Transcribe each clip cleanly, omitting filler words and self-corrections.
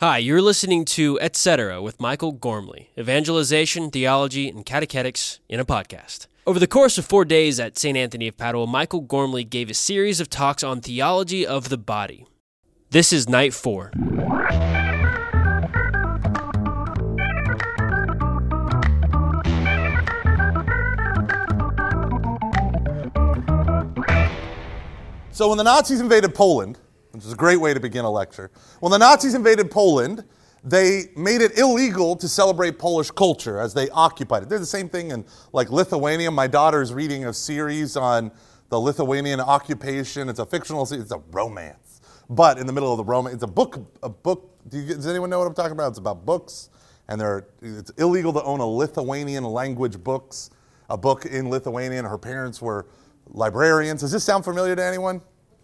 Hi, you're listening to Etc. with Michael Gormley, Evangelization, Theology, and Catechetics in a podcast. Over the course of 4 days at St. Anthony of Padua, Michael Gormley gave a series of talks on theology of the body. This is night 4. So when the Nazis invaded Poland, which is a great way to begin a lecture, when the Nazis invaded Poland, they made it illegal to celebrate Polish culture as they occupied it. They're the same thing in like Lithuania. My daughter's reading a series on the Lithuanian occupation. It's a fictional series. It's a romance. But in the middle of the romance, it's a book. Does anyone know what I'm talking about? It's about books. And it's illegal to own a Lithuanian language a book in Lithuanian. Her parents were librarians. Does this sound familiar to anyone?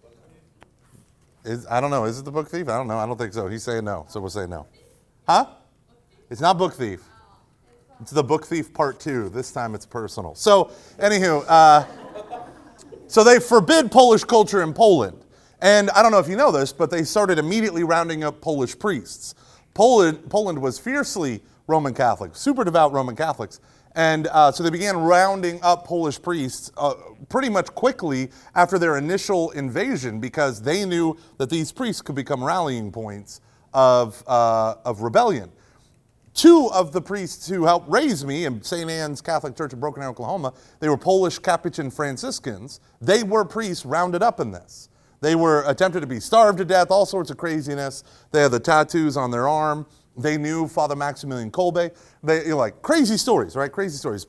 I don't know. Is it The Book Thief? I don't know. I don't think so. He's saying no, so we'll say no. Huh? It's not Book Thief. It's The Book Thief Part 2. This time it's personal. So, anywho, so they forbid Polish culture in Poland. And I don't know if you know this, but they started immediately rounding up Polish priests. Poland was fiercely Roman Catholic, super devout Roman Catholics. And so they began rounding up Polish priests pretty much quickly after their initial invasion because they knew that these priests could become rallying points of rebellion. 2 of the priests who helped raise me in St. Anne's Catholic Church in Broken Arrow, Oklahoma, they were Polish Capuchin Franciscans. They were priests rounded up in this. They were attempted to be starved to death, all sorts of craziness. They had the tattoos on their arm. They knew Father Maximilian Kolbe. Crazy stories, right? Crazy stories.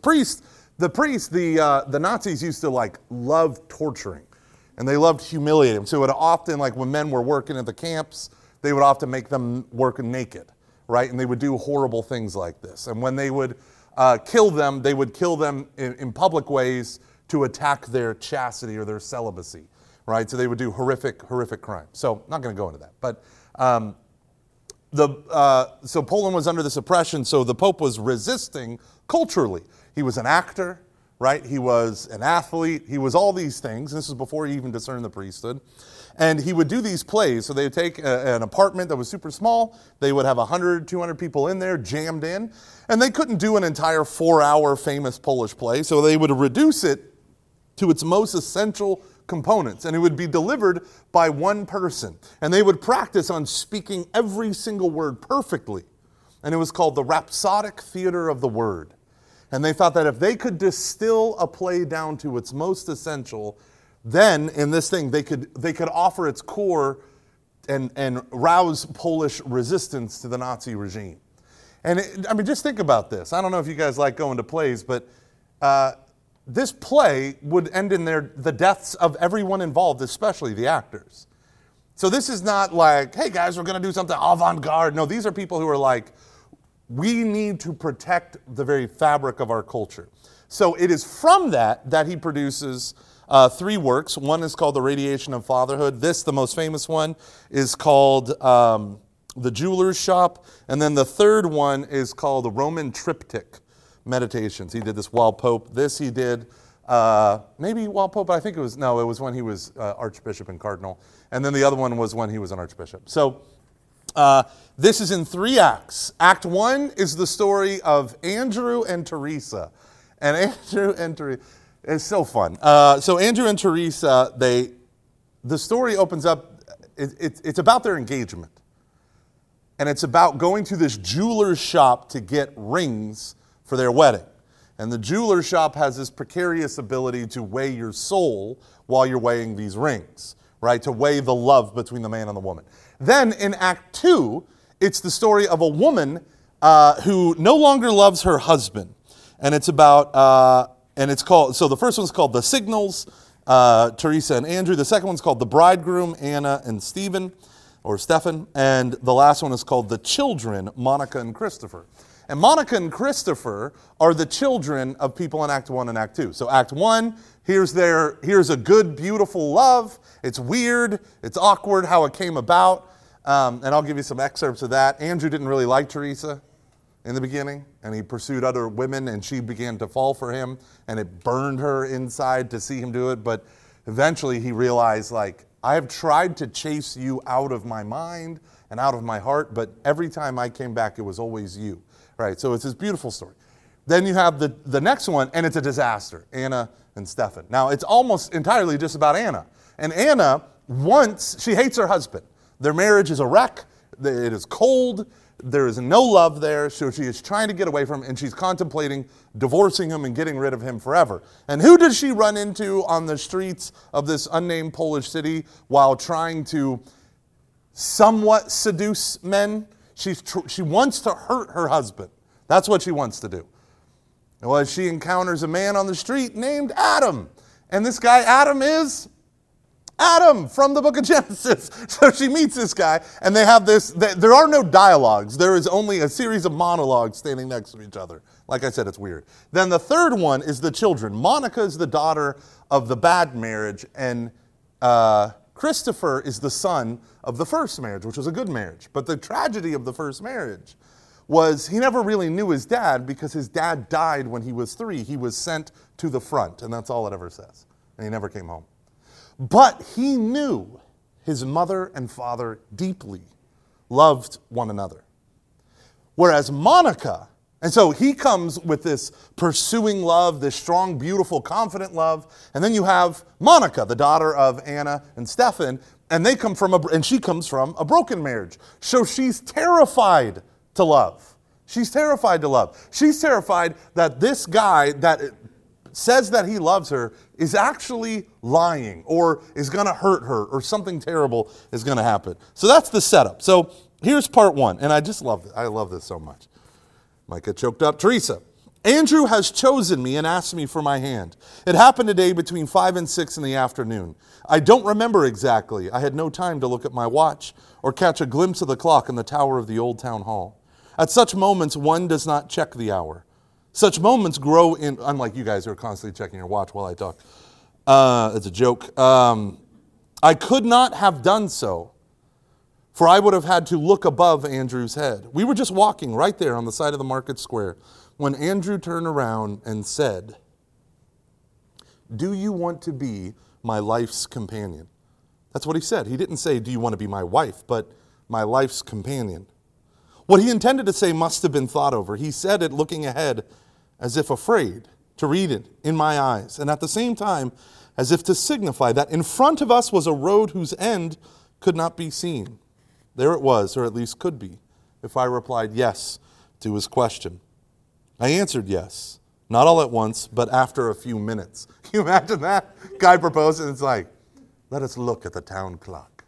The Nazis used to love torturing, and they loved humiliating them. So it would often, when men were working at the camps, they would often make them work naked, right? And they would do horrible things like this. And when they would kill them, they would kill them in public ways to attack their chastity or their celibacy, right? So they would do horrific crimes. So I'm not going to go into that, but. So Poland was under this oppression, so the Pope was resisting culturally. He was an actor, right? He was an athlete. He was all these things. This was before he even discerned the priesthood. And he would do these plays. So they would take an apartment that was super small. They would have 100, 200 people in there, jammed in. And they couldn't do an entire 4-hour famous Polish play, so they would reduce it to its most essential components, and it would be delivered by one person. And they would practice on speaking every single word perfectly. And it was called the Rhapsodic Theater of the Word. And they thought that if they could distill a play down to its most essential, then in this thing they could offer its core and rouse Polish resistance to the Nazi regime. And just think about this. I don't know if you guys like going to plays, but this play would end in the deaths of everyone involved, especially the actors. So this is not like, hey guys, we're going to do something avant-garde. No, these are people who are like, we need to protect the very fabric of our culture. So it is from that he produces 3 works. One is called The Radiation of Fatherhood. This, the most famous one, is called The Jeweler's Shop. And then the third one is called The Roman Triptych Meditations. He did this while Pope. This he did maybe while Pope, but I think it was when he was Archbishop and Cardinal. And then the other one was when he was an Archbishop. So this is in 3 acts. Act 1 is the story of Andrew and Teresa. And Andrew and Teresa, it's so fun. So Andrew and Teresa, the story opens up, it's about their engagement. And it's about going to this jeweler's shop to get rings for their wedding. And the jeweler shop has this precarious ability to weigh your soul while you're weighing these rings, right? To weigh the love between the man and the woman. Then in Act 2, it's the story of a woman who no longer loves her husband. And it's about, and it's called, so the first one's called The Signals, Teresa and Andrew. The second one's called The Bridegroom, Anna and Stephen. And the last one is called The Children, Monica and Christopher. And Monica and Christopher are the children of people in Act 1 and Act 2. So Act 1, here's a good, beautiful love. It's weird, it's awkward how it came about. And I'll give you some excerpts of that. Andrew didn't really like Teresa in the beginning, and he pursued other women, and she began to fall for him, and it burned her inside to see him do it. But eventually he realized, I have tried to chase you out of my mind and out of my heart, but every time I came back, it was always you. Right? So it's this beautiful story. Then you have the next one, and it's a disaster, Anna and Stefan. Now, it's almost entirely just about Anna. And Anna, she hates her husband. Their marriage is a wreck. It is cold. There is no love there. So she is trying to get away from him, and she's contemplating divorcing him and getting rid of him forever. And who does she run into on the streets of this unnamed Polish city while trying to somewhat seduce men? She wants to hurt her husband. That's what she wants to do. Well, she encounters a man on the street named Adam. And this guy, Adam, is Adam from the book of Genesis. So she meets this guy, and they have this, there are no dialogues. There is only a series of monologues standing next to each other. Like I said, it's weird. Then the third one is the children. Monica is the daughter of the bad marriage, and Christopher is the son of the first marriage, which was a good marriage. But the tragedy of the first marriage was he never really knew his dad because his dad died when he was 3. He was sent to the front, and that's all it ever says. And he never came home. But he knew his mother and father deeply loved one another. Whereas Monica, and so he comes with this pursuing love, this strong, beautiful, confident love. And then you have Monica, the daughter of Anna and Stefan, and she comes from a broken marriage. So she's terrified to love. She's terrified to love. She's terrified that this guy that says that he loves her is actually lying or is going to hurt her or something terrible is going to happen. So that's the setup. So here's part 1, and I just love it. I love this so much. Might get choked up. Teresa. Andrew has chosen me and asked me for my hand. It happened today between 5 and 6 in the afternoon. I don't remember exactly. I had no time to look at my watch or catch a glimpse of the clock in the tower of the old town hall. At such moments, one does not check the hour. Such moments grow in, unlike you guys who are constantly checking your watch while I talk. It's a joke. I could not have done so, for I would have had to look above Andrew's head. We were just walking right there on the side of the market square when Andrew turned around and said, "Do you want to be my life's companion?" That's what he said. He didn't say, "Do you want to be my wife?" but "my life's companion." What he intended to say must have been thought over. He said it looking ahead as if afraid to read it in my eyes, and at the same time as if to signify that in front of us was a road whose end could not be seen. There it was, or at least could be, if I replied yes to his question. I answered yes, not all at once, but after a few minutes. Can you imagine that? Guy proposed, and it's like, "Let us look at the town clock."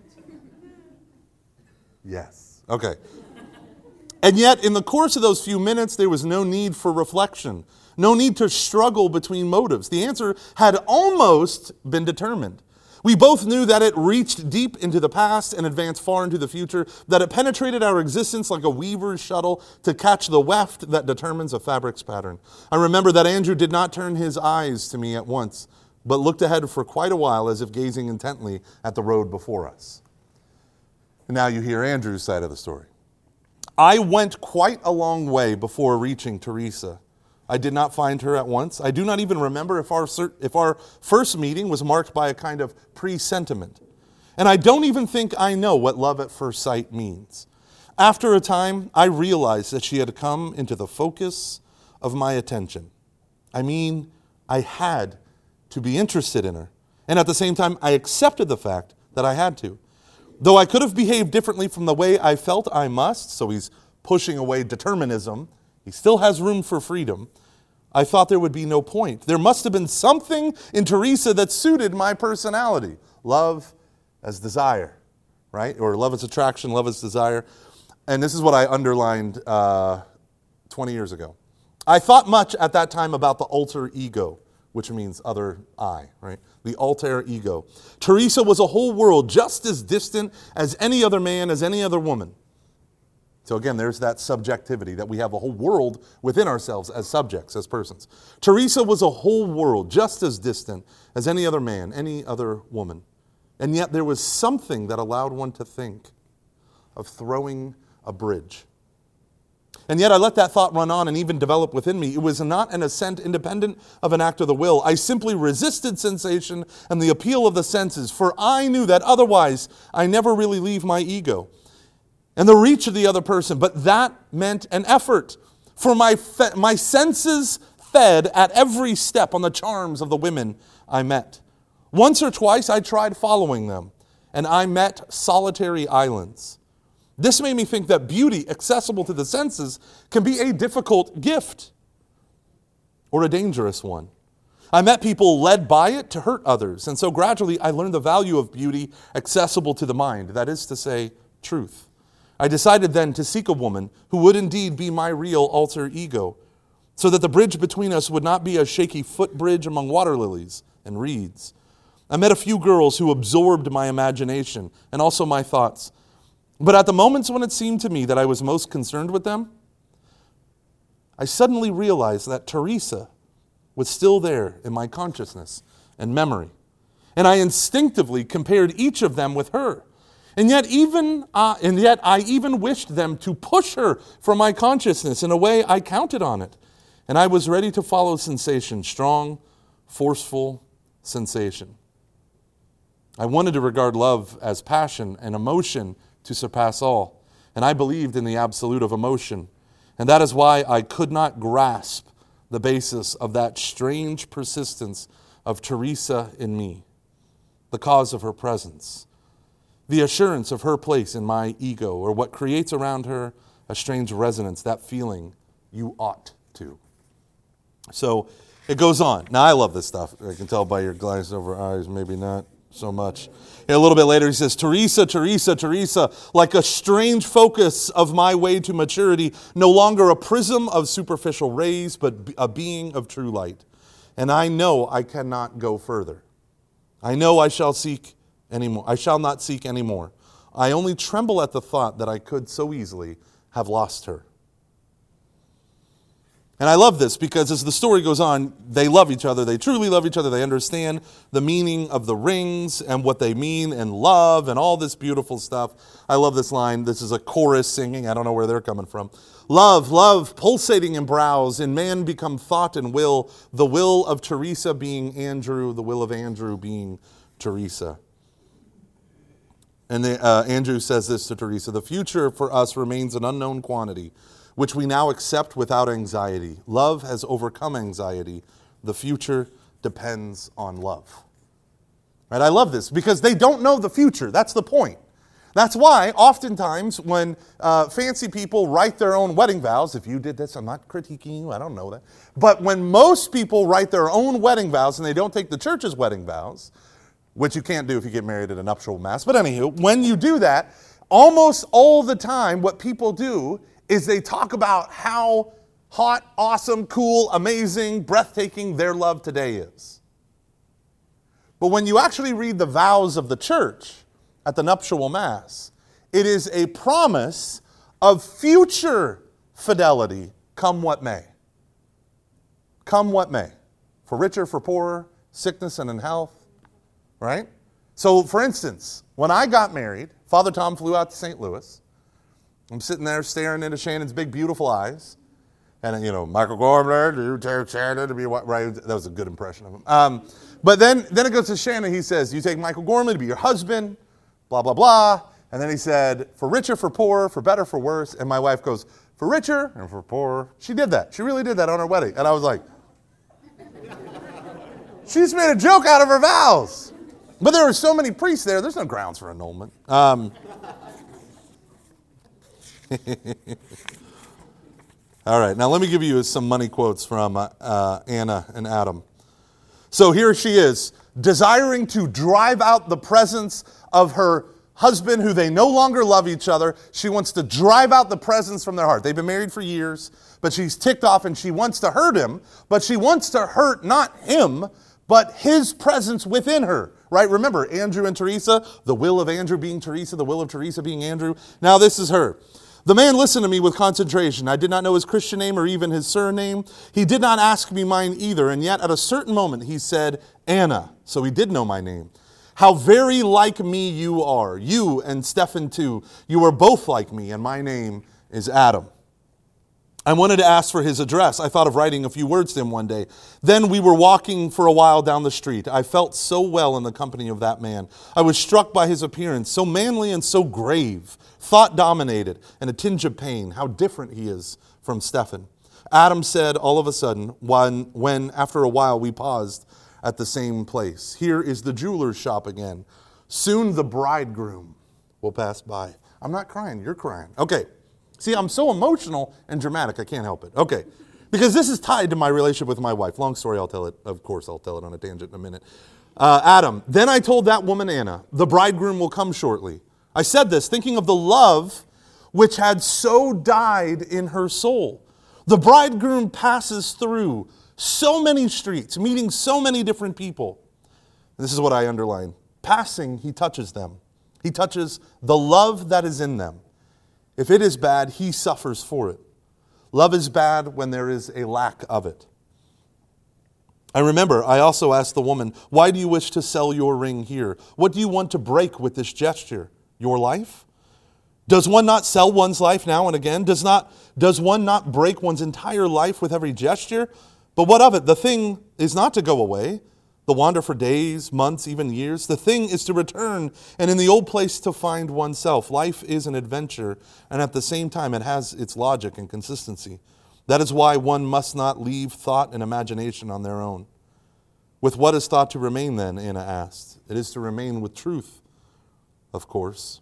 Yes. Okay. And yet, in the course of those few minutes, there was no need for reflection, no need to struggle between motives. The answer had almost been determined. We both knew that it reached deep into the past and advanced far into the future, that it penetrated our existence like a weaver's shuttle to catch the weft that determines a fabric's pattern. I remember that Andrew did not turn his eyes to me at once, but looked ahead for quite a while as if gazing intently at the road before us. And now you hear Andrew's side of the story. I went quite a long way before reaching Teresa. I did not find her at once. I do not even remember if our first meeting was marked by a kind of presentiment. And I don't even think I know what love at first sight means. After a time, I realized that she had come into the focus of my attention. I mean, I had to be interested in her. And at the same time, I accepted the fact that I had to. Though I could have behaved differently from the way I felt I must, so he's pushing away determinism, he still has room for freedom, I thought there would be no point. There must have been something in Teresa that suited my personality. Love as desire, right? Or love as attraction, love as desire. And this is what I underlined 20 years ago. I thought much at that time about the alter ego, which means other I, right? The alter ego. Teresa was a whole world just as distant as any other man, as any other woman. So again, there's that subjectivity, that we have a whole world within ourselves as subjects, as persons. Teresa was a whole world just as distant as any other man, any other woman. And yet there was something that allowed one to think of throwing a bridge. And yet I let that thought run on and even develop within me. It was not an assent independent of an act of the will. I simply resisted sensation and the appeal of the senses, for I knew that otherwise I never really leave my ego. and the reach of the other person, but that meant an effort. For my senses fed at every step on the charms of the women I met. Once or twice I tried following them, and I met solitary islands. This made me think that beauty accessible to the senses can be a difficult gift or a dangerous one. I met people led by it to hurt others, and so gradually I learned the value of beauty accessible to the mind, that is to say, truth. I decided then to seek a woman who would indeed be my real alter ego, so that the bridge between us would not be a shaky footbridge among water lilies and reeds. I met a few girls who absorbed my imagination and also my thoughts. But at the moments when it seemed to me that I was most concerned with them, I suddenly realized that Teresa was still there in my consciousness and memory. And I instinctively compared each of them with her. And yet I even wished them to push her from my consciousness. In a way, I counted on it. And I was ready to follow sensation, strong, forceful sensation. I wanted to regard love as passion and emotion to surpass all. And I believed in the absolute of emotion. And that is why I could not grasp the basis of that strange persistence of Teresa in me, the cause of her presence, the assurance of her place in my ego, or what creates around her a strange resonance, that feeling, you ought to. So it goes on. Now I love this stuff. I can tell by your glaze over eyes, maybe not so much. And a little bit later he says, Teresa, Teresa, Teresa, like a strange focus of my way to maturity, no longer a prism of superficial rays, but a being of true light. And I know I cannot go further. I know I shall not seek anymore. I only tremble at the thought that I could so easily have lost her. And I love this because as the story goes on, they love each other. They truly love each other. They understand the meaning of the rings and what they mean and love and all this beautiful stuff. I love this line. This is a chorus singing. I don't know where they're coming from. Love, love, pulsating in brows, in man become thought and will, the will of Teresa being Andrew, the will of Andrew being Teresa. And Andrew says this to Teresa, the future for us remains an unknown quantity, which we now accept without anxiety. Love has overcome anxiety. The future depends on love. Right? I love this because they don't know the future. That's the point. That's why oftentimes when fancy people write their own wedding vows, if you did this, I'm not critiquing you, I don't know that. But when most people write their own wedding vows and they don't take the church's wedding vows, which you can't do if you get married at a nuptial mass, but anywho, when you do that, almost all the time what people do is they talk about how hot, awesome, cool, amazing, breathtaking their love today is. But when you actually read the vows of the church at the nuptial mass, it is a promise of future fidelity, come what may. Come what may. For richer, for poorer, sickness and in health, right? So, for instance, when I got married, Father Tom flew out to St. Louis. I'm sitting there staring into Shannon's big, beautiful eyes. And, Michael Gormley, do you take Shannon to be what? Right? That was a good impression of him. But then it goes to Shannon. He says, you take Michael Gormley to be your husband, blah, blah, blah. And then he said, for richer, for poorer, for better, for worse. And my wife goes, for richer and for poorer. She did that. She really did that on her wedding. And I was like, she just made a joke out of her vows. But there were so many priests there, there's no grounds for annulment. All right, now let me give you some money quotes from Anna and Adam. So here she is, desiring to drive out the presence of her husband who they no longer love each other. She wants to drive out the presence from their heart. They've been married for years, but she's ticked off and she wants to hurt him, but she wants to hurt not him, but his presence within her. Right? Remember, Andrew and Teresa, the will of Andrew being Teresa, the will of Teresa being Andrew. Now this is her. The man listened to me with concentration. I did not know his Christian name or even his surname. He did not ask me mine either. And yet at a certain moment he said, Anna. So he did know my name. How very like me you are. You and Stephen too. You are both like me and my name is Adam. I wanted to ask for his address. I thought of writing a few words to him one day. Then we were walking for a while down the street. I felt so well in the company of that man. I was struck by his appearance, so manly and so grave, thought-dominated, and a tinge of pain. How different he is from Stephen. Adam said all of a sudden, when after a while we paused at the same place, "Here is the jeweler's shop again. Soon the bridegroom will pass by." I'm not crying, you're crying. Okay. See, I'm so emotional and dramatic, I can't help it. Okay. Because this is tied to my relationship with my wife. Long story, I'll tell it. Of course, I'll tell it on a tangent in a minute. Adam, then I told that woman, Anna, "The bridegroom will come shortly." I said this thinking of the love which had so died in her soul. The bridegroom passes through so many streets, meeting so many different people. This is what I underline. Passing, he touches them. He touches the love that is in them. If it is bad, he suffers for it. Love is bad when there is a lack of it. I remember I also asked the woman, "Why do you wish to sell your ring here? What do you want to break with this gesture? Your life? Does one not sell one's life now and again? Does one not break one's entire life with every gesture? But what of it? The thing is not to go away. The wander for days, months, even years. The thing is to return and in the old place to find oneself. Life is an adventure, and at the same time it has its logic and consistency. That is why one must not leave thought and imagination on their own. With what is thought to remain then, Anna asked. It is to remain with truth, of course.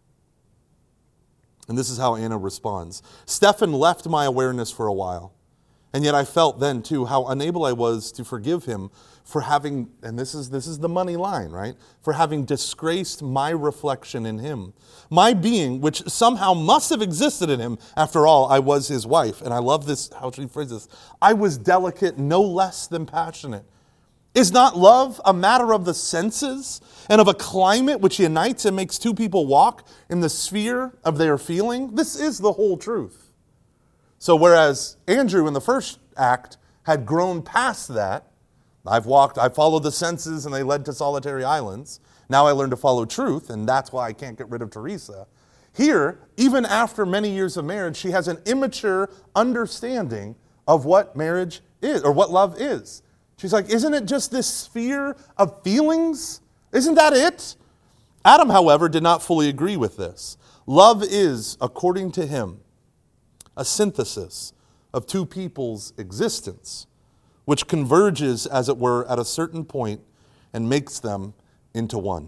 And this is how Anna responds. Stephen left my awareness for a while. And yet I felt then too how unable I was to forgive him for having, and this is the money line, right? For having disgraced my reflection in him. My being, which somehow must have existed in him. After all, I was his wife. And I love this, how she phrases this. I was delicate, no less than passionate. Is not love a matter of the senses and of a climate which unites and makes two people walk in the sphere of their feeling? This is the whole truth. So whereas Andrew in the first act had grown past that, I followed the senses and they led to solitary islands. Now I learned to follow truth, and that's why I can't get rid of Teresa. Here, even after many years of marriage, she has an immature understanding of what marriage is, or what love is. She's like, isn't it just this sphere of feelings? Isn't that it? Adam, however, did not fully agree with this. Love is, according to him, a synthesis of two people's existence, which converges, as it were, at a certain point and makes them into one.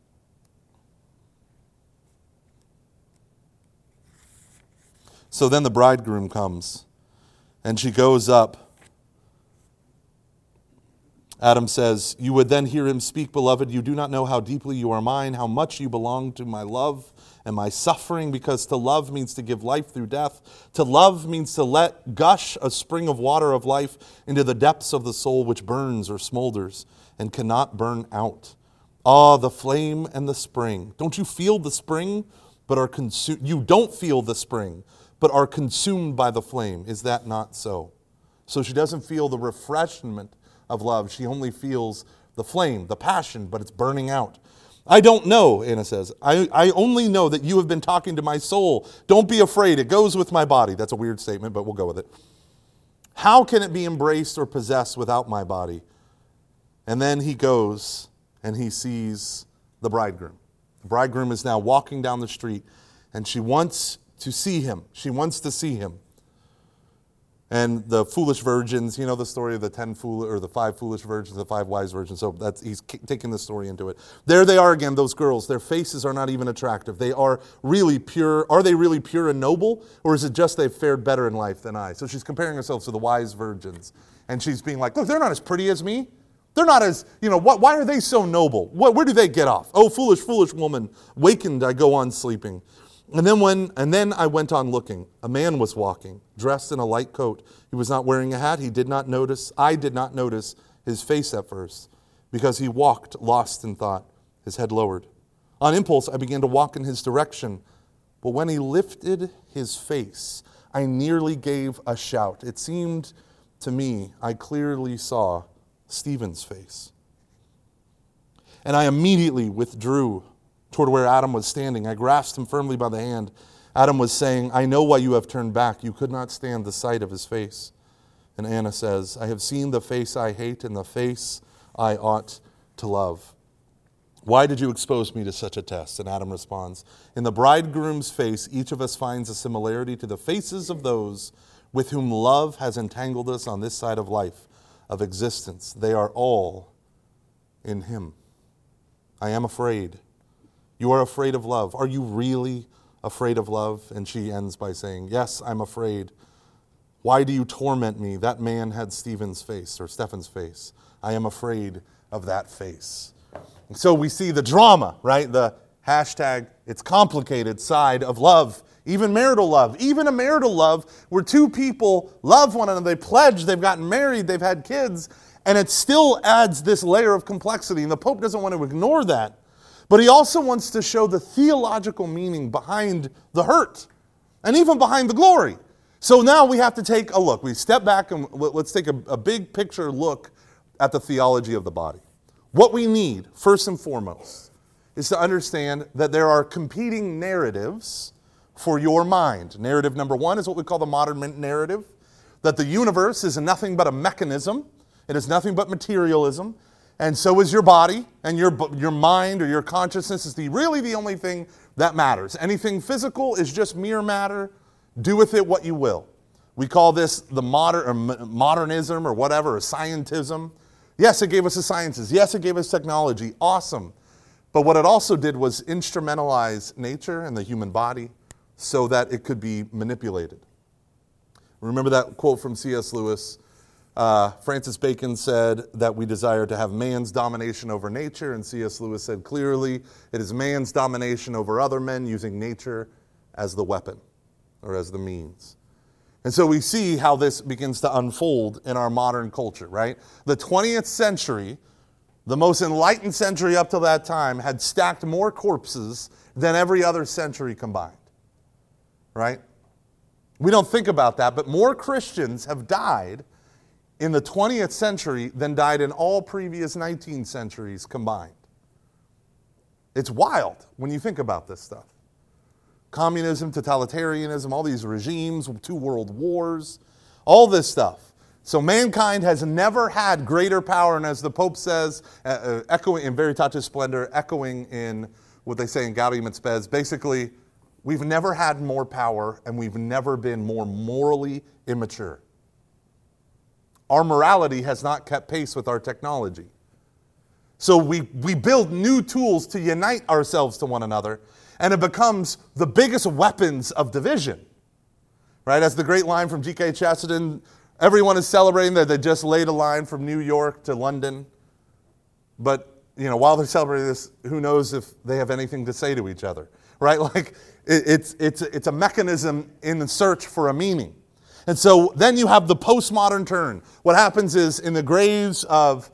So then the bridegroom comes, and she goes up. Adam says, "You would then hear him speak, beloved, you do not know how deeply you are mine, how much you belong to my love and my suffering, because to love means to give life through death. To love means to let gush a spring of water of life into the depths of the soul, which burns or smolders and cannot burn out. Ah, the flame and the spring. Don't you feel the spring, but are consumed? You don't feel the spring, but are consumed by the flame. Is that not so?" So she doesn't feel the refreshment of love. She only feels the flame, the passion, but it's burning out. "I don't know," Anna says. I only know that you have been talking to my soul. Don't be afraid. It goes with my body." That's a weird statement, but we'll go with it. "How can it be embraced or possessed without my body?" And then he goes and he sees the bridegroom. The bridegroom is now walking down the street, and she wants to see him. She wants to see him. And the foolish virgins, you know the story of the 5 foolish virgins, the 5 wise virgins. So he's taking the story into it. There they are again, those girls. Their faces are not even attractive. They are really pure. Are they really pure and noble? Or is it just they've fared better in life than I? So she's comparing herself to the wise virgins. And she's being like, look, they're not as pretty as me. They're not as, why are they so noble? Where do they get off? Oh, foolish, foolish woman. Wakened, I go on sleeping. And then I went on looking. A man was walking, dressed in a light coat. He was not wearing a hat. I did not notice his face at first, because he walked lost in thought, his head lowered. On impulse, I began to walk in his direction. But when he lifted his face, I nearly gave a shout. It seemed to me I clearly saw Stephen's face. And I immediately withdrew toward where Adam was standing. I grasped him firmly by the hand. Adam was saying, I know why you have turned back. You could not stand the sight of his face. And Anna says, I have seen the face I hate and the face I ought to love. Why did you expose me to such a test? And Adam responds, in the bridegroom's face, each of us finds a similarity to the faces of those with whom love has entangled us on this side of life, of existence. They are all in him. I am afraid. You are afraid of love. Are you really afraid of love? And she ends by saying, yes, I'm afraid. Why do you torment me? That man had Stephen's face. I am afraid of that face. So we see the drama, right? The hashtag, it's complicated side of love. Even marital love. Even a marital love where two people love one another. They pledge, they've gotten married, they've had kids. And it still adds this layer of complexity. And the Pope doesn't want to ignore that. But he also wants to show the theological meaning behind the hurt. And even behind the glory. So now we have to take a look. We step back and let's take a big picture look at the theology of the body. What we need, first and foremost, is to understand that there are competing narratives for your mind. Narrative number one is what we call the modern narrative, that the universe is nothing but a mechanism. It is nothing but materialism. And so is your body, and your mind or your consciousness is really the only thing that matters. Anything physical is just mere matter. Do with it what you will. We call this the modernism or whatever, or scientism. Yes, it gave us the sciences. Yes, it gave us technology. Awesome. But what it also did was instrumentalize nature and the human body so that it could be manipulated. Remember that quote from C.S. Lewis? Francis Bacon said that we desire to have man's domination over nature, and C.S. Lewis said clearly it is man's domination over other men using nature as the weapon or as the means. And so we see how this begins to unfold in our modern culture, right? The 20th century, the most enlightened century up to that time, had stacked more corpses than every other century combined, right? We don't think about that, but more Christians have died in the 20th century than died in all previous 19 centuries combined. It's wild when you think about this stuff. Communism, totalitarianism, all these regimes, 2 world wars, all this stuff. So mankind has never had greater power, and as the Pope says, echoing in Veritatis Splendor, echoing in what they say in Gaudium et Spes, basically, we've never had more power, and we've never been more morally immature. Our morality has not kept pace with our technology. So we build new tools to unite ourselves to one another, and it becomes the biggest weapons of division. Right? As the great line from G.K. Chesterton, everyone is celebrating that they just laid a line from New York to London. But, while they're celebrating this, who knows if they have anything to say to each other. Right? Like, it's a mechanism in the search for a meaning. And so then you have the postmodern turn. What happens is in the graves of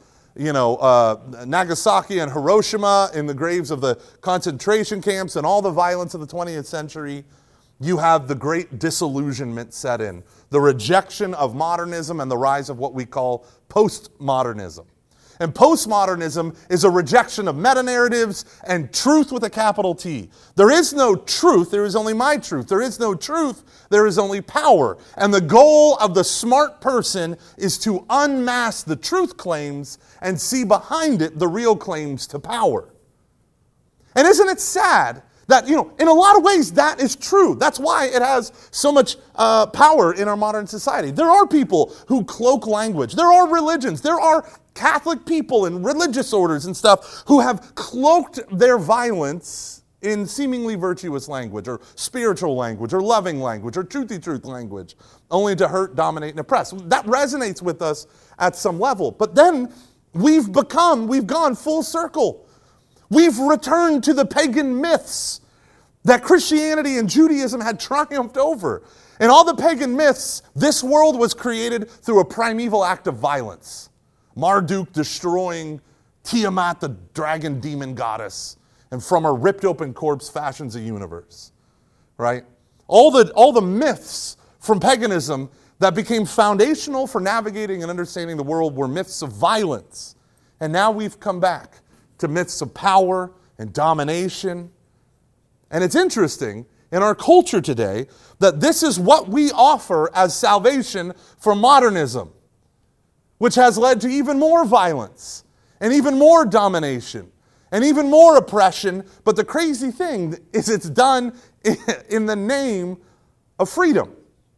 Nagasaki and Hiroshima, in the graves of the concentration camps and all the violence of the 20th century, you have the great disillusionment set in. The rejection of modernism and the rise of what we call postmodernism. And postmodernism is a rejection of meta-narratives and truth with a capital T. There is no truth, there is only my truth. There is no truth, there is only power. And the goal of the smart person is to unmask the truth claims and see behind it the real claims to power. And isn't it sad that, in a lot of ways that is true. That's why it has so much power in our modern society. There are people who cloak language. There are religions. There are Catholic people and religious orders and stuff who have cloaked their violence in seemingly virtuous language or spiritual language or loving language or truthy truth language, only to hurt, dominate, and oppress. That resonates with us at some level. But then we've gone full circle. We've returned to the pagan myths that Christianity and Judaism had triumphed over. In all the pagan myths, this world was created through a primeval act of violence. Marduk destroying Tiamat, the dragon demon goddess, and from her ripped open corpse fashions a universe. Right? All the myths from paganism that became foundational for navigating and understanding the world were myths of violence. And now we've come back to myths of power and domination. And it's interesting, in our culture today that this is what we offer as salvation for modernism, which has led to even more violence and even more domination and even more oppression. But the crazy thing is it's done in the name of freedom.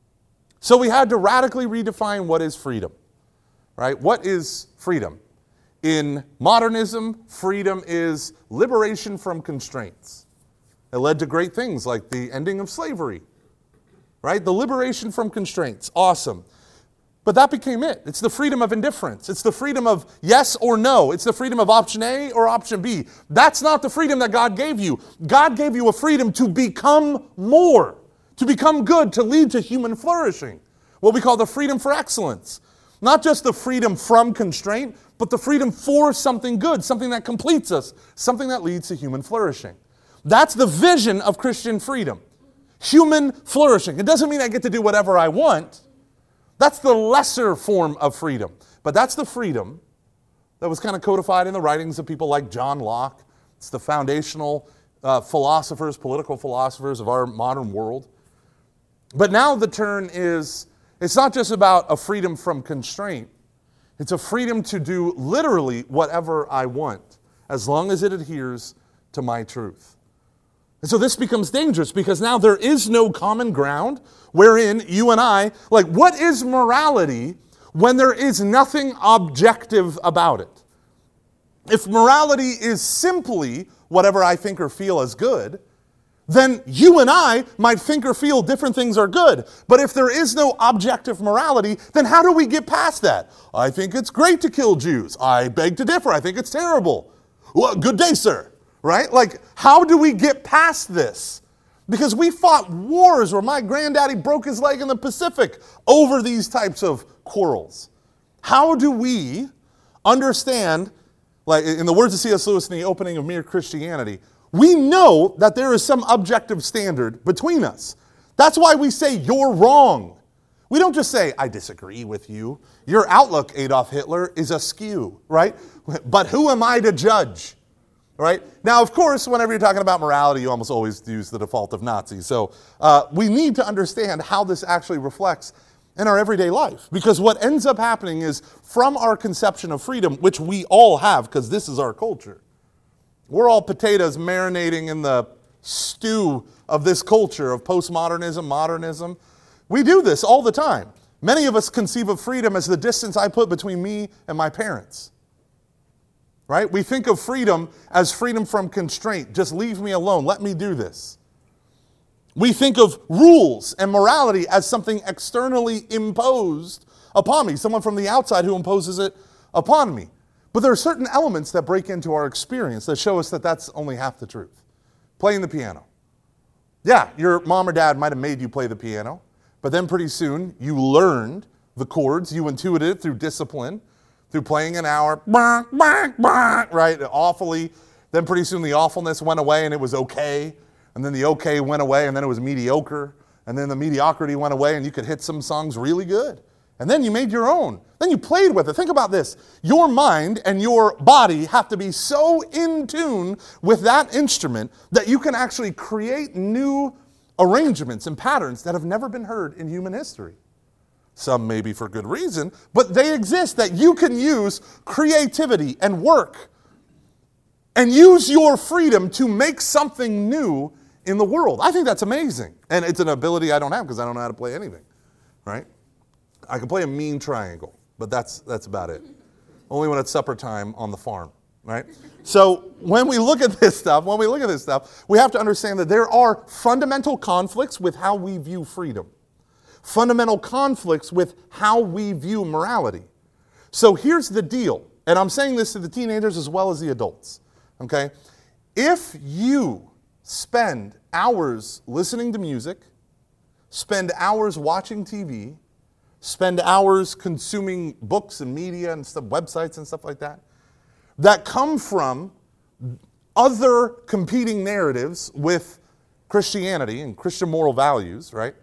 So we had to radically redefine what is freedom, right? What is freedom? In modernism, freedom is liberation from constraints. It led to great things like the ending of slavery, right? The liberation from constraints, awesome. But that became it. It's the freedom of indifference. It's the freedom of yes or no. It's the freedom of option A or option B. That's not the freedom that God gave you. God gave you a freedom to become more, to become good, to lead to human flourishing. What we call the freedom for excellence. Not just the freedom from constraint, but the freedom for something good, something that completes us, something that leads to human flourishing. That's the vision of Christian freedom. Human flourishing. It doesn't mean I get to do whatever I want. That's the lesser form of freedom. But that's the freedom that was kind of codified in the writings of people like John Locke. It's the foundational philosophers, political philosophers of our modern world. But now the turn is, it's not just about a freedom from constraint. It's a freedom to do literally whatever I want, as long as it adheres to my truth. And so this becomes dangerous because now there is no common ground wherein you and I, like, what is morality when there is nothing objective about it? If morality is simply whatever I think or feel as good, then you and I might think or feel different things are good. But if there is no objective morality, then how do we get past that? I think it's great to kill Jews. I beg to differ. I think it's terrible. Well, good day, sir. Right? Like, how do we get past this? Because we fought wars where my granddaddy broke his leg in the Pacific over these types of quarrels. How do we understand, like in the words of C.S. Lewis in the opening of Mere Christianity, we know that there is some objective standard between us. That's why we say you're wrong. We don't just say, I disagree with you. Your outlook, Adolf Hitler, is askew, right? But who am I to judge? Right? Now, of course, whenever you're talking about morality, you almost always use the default of Nazis. So we need to understand how this actually reflects in our everyday life. Because what ends up happening is from our conception of freedom, which we all have because this is our culture, we're all potatoes marinating in the stew of this culture of postmodernism, modernism. We do this all the time. Many of us conceive of freedom as the distance I put between me and my parents. Right? We think of freedom as freedom from constraint. Just leave me alone. Let me do this. We think of rules and morality as something externally imposed upon me. Someone from the outside who imposes it upon me. But there are certain elements that break into our experience that show us that that's only half the truth. Playing the piano. Yeah, your mom or dad might have made you play the piano, but then pretty soon you learned the chords. You intuited it through discipline. Through playing an hour, right, awfully. Then pretty soon the awfulness went away and it was okay. And then the okay went away and then it was mediocre. And then the mediocrity went away and you could hit some songs really good. And then you made your own. Then you played with it. Think about this. Your mind and your body have to be so in tune with that instrument that you can actually create new arrangements and patterns that have never been heard in human history. Some maybe for good reason, but they exist that you can use creativity and work and use your freedom to make something new in the world. I think that's amazing. And it's an ability I don't have because I don't know how to play anything, right? I can play a mean triangle, but that's about it. Only when it's supper time on the farm, right? So when we look at this stuff, we have to understand that there are fundamental conflicts with how we view freedom. Fundamental conflicts with how we view morality. So here's the deal, and I'm saying this to the teenagers as well as the adults, okay? If you spend hours listening to music, spend hours watching TV, spend hours consuming books and media and stuff, websites and stuff like that, that come from other competing narratives with Christianity and Christian moral values, right?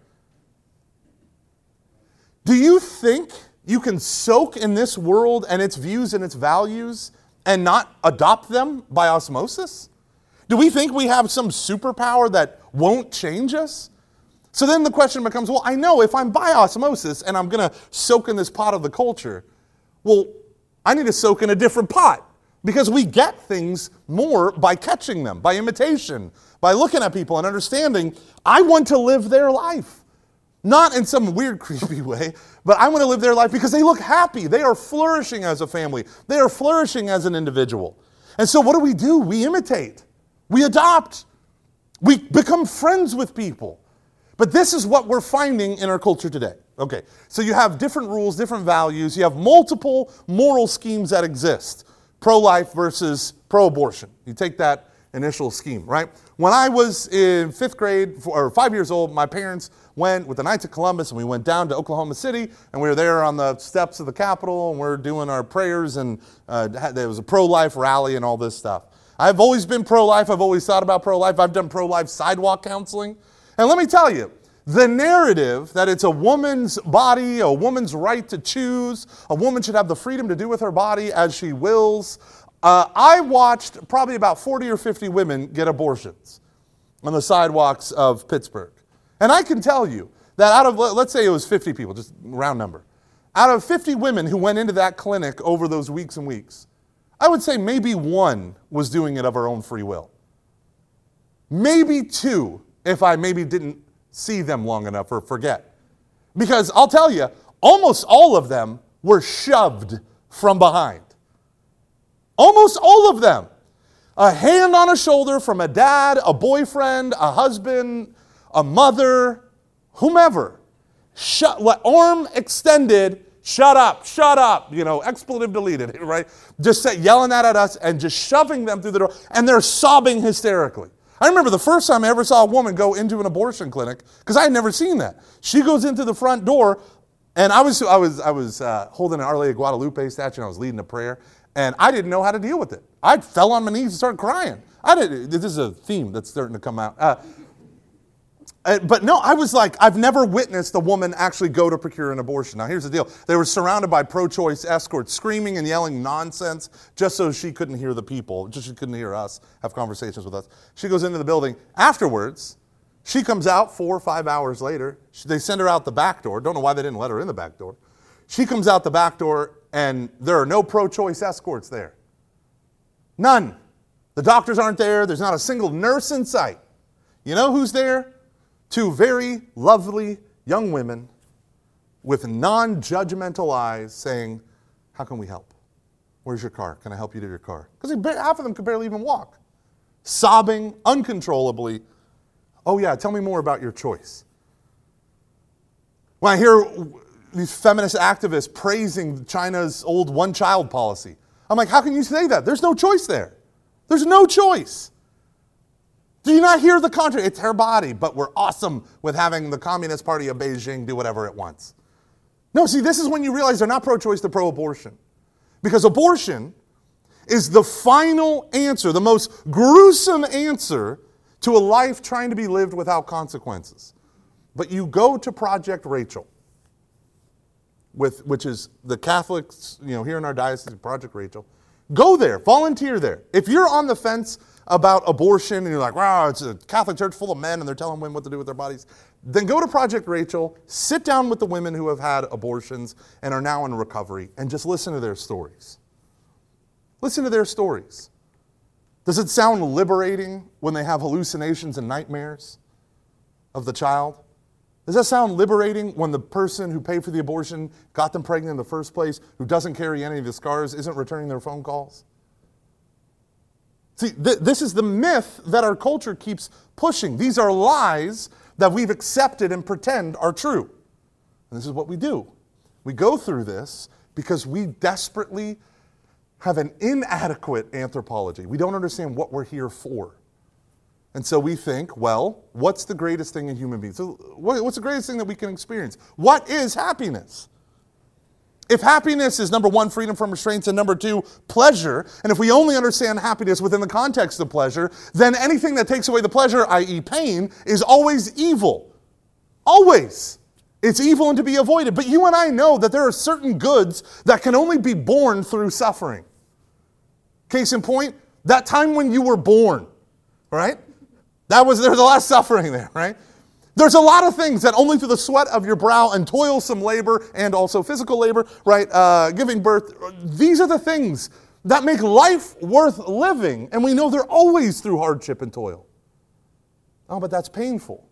Do you think you can soak in this world and its views and its values and not adopt them by osmosis? Do we think we have some superpower that won't change us? So then the question becomes, well, I know if I'm by osmosis and I'm going to soak in this pot of the culture, well, I need to soak in a different pot because we get things more by catching them, by imitation, by looking at people and understanding, I want to live their life. Not in some weird, creepy way, but I want to live their life because they look happy. They are flourishing as a family. They are flourishing as an individual. And so what do? We imitate. We adopt. We become friends with people. But this is what we're finding in our culture today. Okay, so you have different rules, different values. You have multiple moral schemes that exist. Pro-life versus pro-abortion. You take that initial scheme, right? When I was in 5th grade, or 5 years old, my parents went with the Knights of Columbus and we went down to Oklahoma City and we were there on the steps of the Capitol and we're doing our prayers and there was a pro-life rally and all this stuff. I've always been pro-life. I've always thought about pro-life. I've done pro-life sidewalk counseling. And let me tell you, the narrative that it's a woman's body, a woman's right to choose, a woman should have the freedom to do with her body as she wills. I watched probably about 40 or 50 women get abortions on the sidewalks of Pittsburgh. And I can tell you that out of, let's say it was 50 people, just round number, out of 50 women who went into that clinic over those weeks and weeks, I would say maybe one was doing it of her own free will. Maybe two, if I maybe didn't see them long enough or forget. Because I'll tell you, almost all of them were shoved from behind. Almost all of them. A hand on a shoulder from a dad, a boyfriend, a husband, a mother, whomever. Arm extended, shut up, expletive deleted, right? Just yelling that at us and just shoving them through the door. And they're sobbing hysterically. I remember the first time I ever saw a woman go into an abortion clinic, because I had never seen that. She goes into the front door, and I was holding an Our Lady of Guadalupe statue, and I was leading a prayer, and I didn't know how to deal with it. I fell on my knees and started crying. This is a theme that's starting to come out. But no, I was like, I've never witnessed a woman actually go to procure an abortion. Now here's the deal. They were surrounded by pro-choice escorts screaming and yelling nonsense just so she couldn't hear the people, just so she couldn't hear us, have conversations with us. She goes into the building. Afterwards, she comes out 4 or 5 hours later. They send her out the back door. Don't know why they didn't let her in the back door. She comes out the back door and there are no pro-choice escorts there. None. The doctors aren't there. There's not a single nurse in sight. You know who's there? 2 very lovely young women with non-judgmental eyes saying, how can we help? Where's your car? Can I help you to your car? Because half of them could barely even walk. Sobbing uncontrollably. Oh yeah, tell me more about your choice. When I hear these feminist activists praising China's old one-child policy, I'm like, how can you say that? There's no choice there. There's no choice. Do you not hear the contrary? It's her body, but we're awesome with having the Communist Party of Beijing do whatever it wants. No, see, this is when you realize they're not pro-choice, they're pro-abortion. Because abortion is the final answer, the most gruesome answer to a life trying to be lived without consequences. But you go to Project Rachel, which is the Catholics, here in our diocese, Project Rachel. Go there, volunteer there. If you're on the fence about abortion and you're like, wow, it's a Catholic church full of men and they're telling women what to do with their bodies, then go to Project Rachel, sit down with the women who have had abortions and are now in recovery and just listen to their stories. Listen to their stories. Does it sound liberating when they have hallucinations and nightmares of the child? Does that sound liberating when the person who paid for the abortion, got them pregnant in the first place, who doesn't carry any of the scars, isn't returning their phone calls? See, this is the myth that our culture keeps pushing. These are lies that we've accepted and pretend are true. And this is what we do. We go through this because we desperately have an inadequate anthropology. We don't understand what we're here for. And so we think, well, what's the greatest thing in human beings? So what's the greatest thing that we can experience? What is happiness? If happiness is number 1, freedom from restraints, and number 2, pleasure, and if we only understand happiness within the context of pleasure, then anything that takes away the pleasure, i.e. pain, is always evil. Always. It's evil and to be avoided. But you and I know that there are certain goods that can only be born through suffering. Case in point, that time when you were born, right? There's a lot of suffering there, right? There's a lot of things that only through the sweat of your brow and toilsome labor and also physical labor, right, giving birth, these are the things that make life worth living. And we know they're always through hardship and toil. Oh, but that's painful.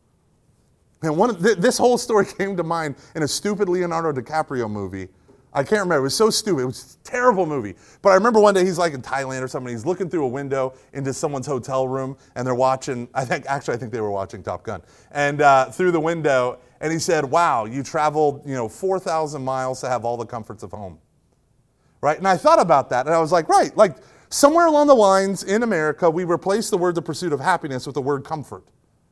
And this whole story came to mind in a stupid Leonardo DiCaprio movie. I can't remember. It was so stupid. It was a terrible movie. But I remember one day he's like in Thailand or something. He's looking through a window into someone's hotel room, and they're watching, I think they were watching Top Gun. And through the window, and he said, wow, you traveled 4,000 miles to have all the comforts of home. Right? And I thought about that, and I was like, right, like somewhere along the lines in America, we replaced the word the pursuit of happiness with the word comfort.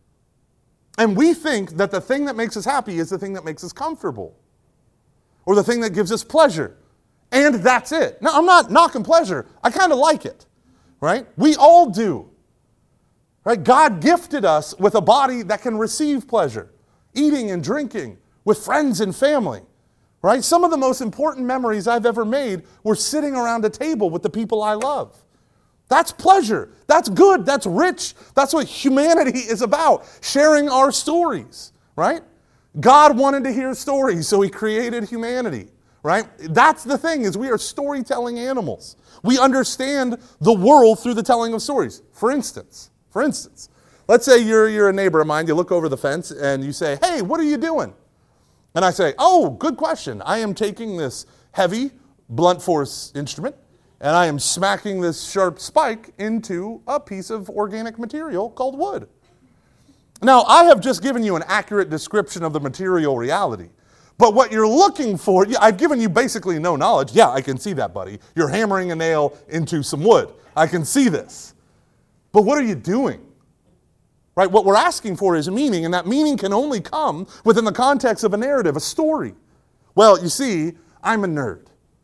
And we think that the thing that makes us happy is the thing that makes us comfortable, or the thing that gives us pleasure. And that's it. Now, I'm not knocking pleasure. I kind of like it, right? We all do, right? God gifted us with a body that can receive pleasure, eating and drinking with friends and family, right? Some of the most important memories I've ever made were sitting around a table with the people I love. That's pleasure. That's good. That's rich. That's what humanity is about, sharing our stories, right? God wanted to hear stories, so he created humanity, right? That's the thing, is we are storytelling animals. We understand the world through the telling of stories. For instance, let's say you're a neighbor of mine, you look over the fence and you say, hey, what are you doing? And I say, oh, good question. I am taking this heavy blunt force instrument and I am smacking this sharp spike into a piece of organic material called wood. Now, I have just given you an accurate description of the material reality. But what you're looking for, I've given you basically no knowledge. Yeah, I can see that, buddy. You're hammering a nail into some wood. I can see this. But what are you doing? Right? What we're asking for is meaning, and that meaning can only come within the context of a narrative, a story. Well, you see, I'm a nerd.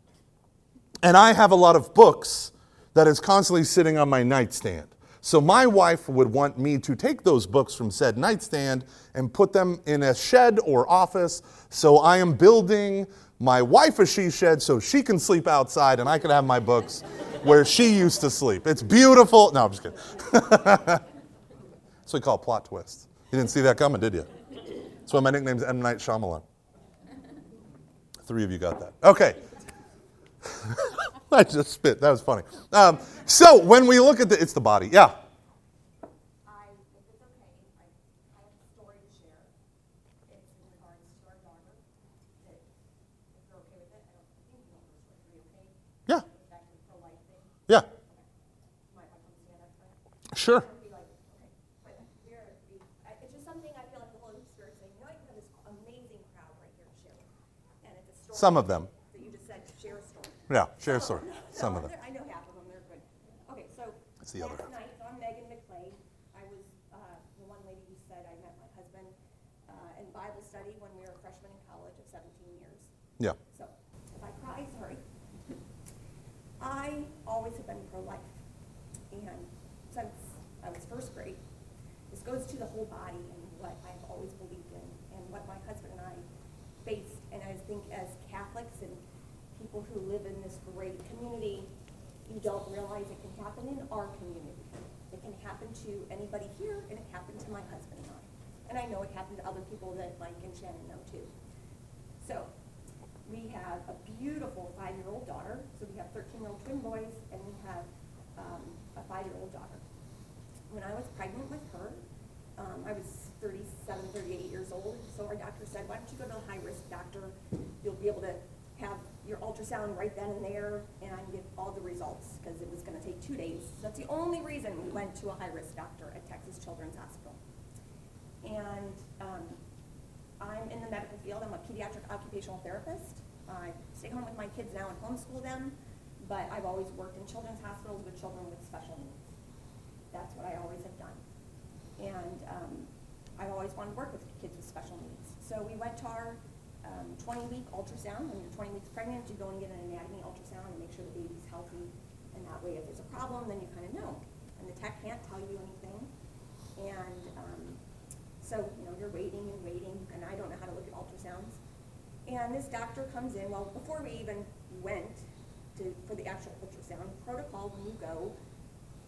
And I have a lot of books that is constantly sitting on my nightstand. So my wife would want me to take those books from said nightstand and put them in a shed or office. So I am building my wife a she shed so she can sleep outside and I can have my books where she used to sleep. It's beautiful. No, I'm just kidding. That's what we call a plot twist. You didn't see that coming, did you? That's why my nickname's M. Night Shyamalan. 3 of you got that. Okay. I just spit. That was funny. So when we look at it's the body. Yeah. If it's okay, I have a story to share. It's in regards to our daughter. That if you're okay with it, I don't think you know her story. Are you okay? Yeah. Back to the pro-life thing. Yeah. Okay. Might want to come stand up for it. Sure. Be like, okay. But it's just something I feel like the Holy Spirit saying, you know, you have this amazing crowd right here to share with. And it's a story. Some of them. That you just said, share a story. Yeah, share a story. Some of them. I know half of them. They're good. Okay, so That's the other last half. night, so I'm Megan McClay. I was the one lady who said I met my husband in Bible study when we were freshmen in college of 17 years. Yeah. So if I cry, sorry. I always have been pro-life. And since I was first grade, this goes to the whole body and what I've always believed in and what my husband and I faced. And I think as Catholics and people who live in this great community, you don't realize it can happen in our community. It can happen to anybody here, and it happened to my husband and I. And I know it happened to other people that Mike and Shannon know too. So we have a beautiful 5-year-old daughter. So we have 13-year-old twin boys, and we have a 5-year-old daughter. When I was pregnant with her, I was 37, 38 years old. So our doctor said, why don't you go to a high-risk doctor? You'll be able to have your ultrasound right then and there and get all the results, because it was going to take 2 days. So that's the only reason we went to a high-risk doctor at Texas Children's Hospital. And I'm in the medical field. I'm a pediatric occupational therapist. I stay home with my kids now and homeschool them, but I've always worked in children's hospitals with children with special needs. That's what I always have done. And I've always wanted to work with kids with special needs. So we went to our 20-week ultrasound. When you're 20 weeks pregnant, you go and get an anatomy ultrasound and make sure the baby's healthy. And that way, if there's a problem, then you kind of know. And the tech can't tell you anything. And so, you're waiting, and I don't know how to look at ultrasounds. And this doctor comes in. Well, before we even went for the actual ultrasound protocol, when you go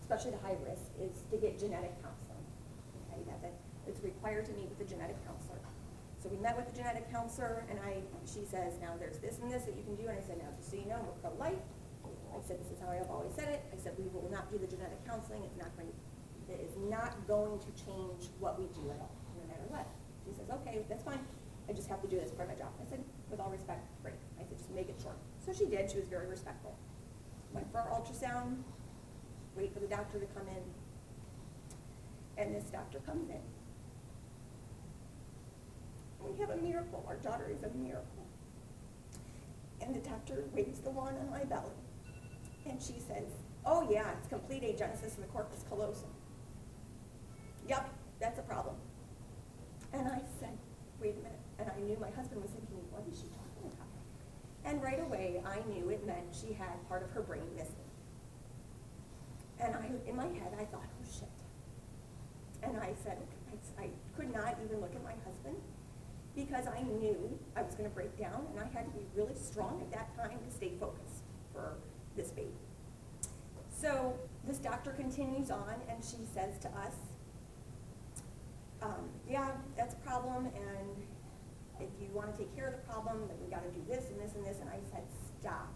especially the high risk, is to get genetic counseling. Okay, it's required to meet with a genetic counselor. So we met with the genetic counselor, and she says, now there's this and this that you can do, and I said, now just so you know, we're pro-life. I said, this is how I've always said it. I said, we will not do the genetic counseling. It is not going to change what we do at all, no matter what. She says, okay, that's fine. I just have to do this part of my job. I said, with all respect, great. I said, just make it short. So she did. She was very respectful. Went for our ultrasound, wait for the doctor to come in, and this doctor comes in. We have a miracle. Our daughter is a miracle. And the doctor waves the wand on my belly, and she says, oh yeah, it's complete agenesis of the corpus callosum. Yep, that's a problem. And I said, wait a minute. And I knew my husband was thinking, what is she talking about? And right away, I knew it meant she had part of her brain missing. And in my head, I thought, oh shit. And I said, I could not even look at my husband because I knew I was going to break down, and I had to be really strong at that time to stay focused for this baby. So this doctor continues on, and she says to us, yeah, that's a problem, and if you want to take care of the problem, then we got to do this and this and this. And I said, stop.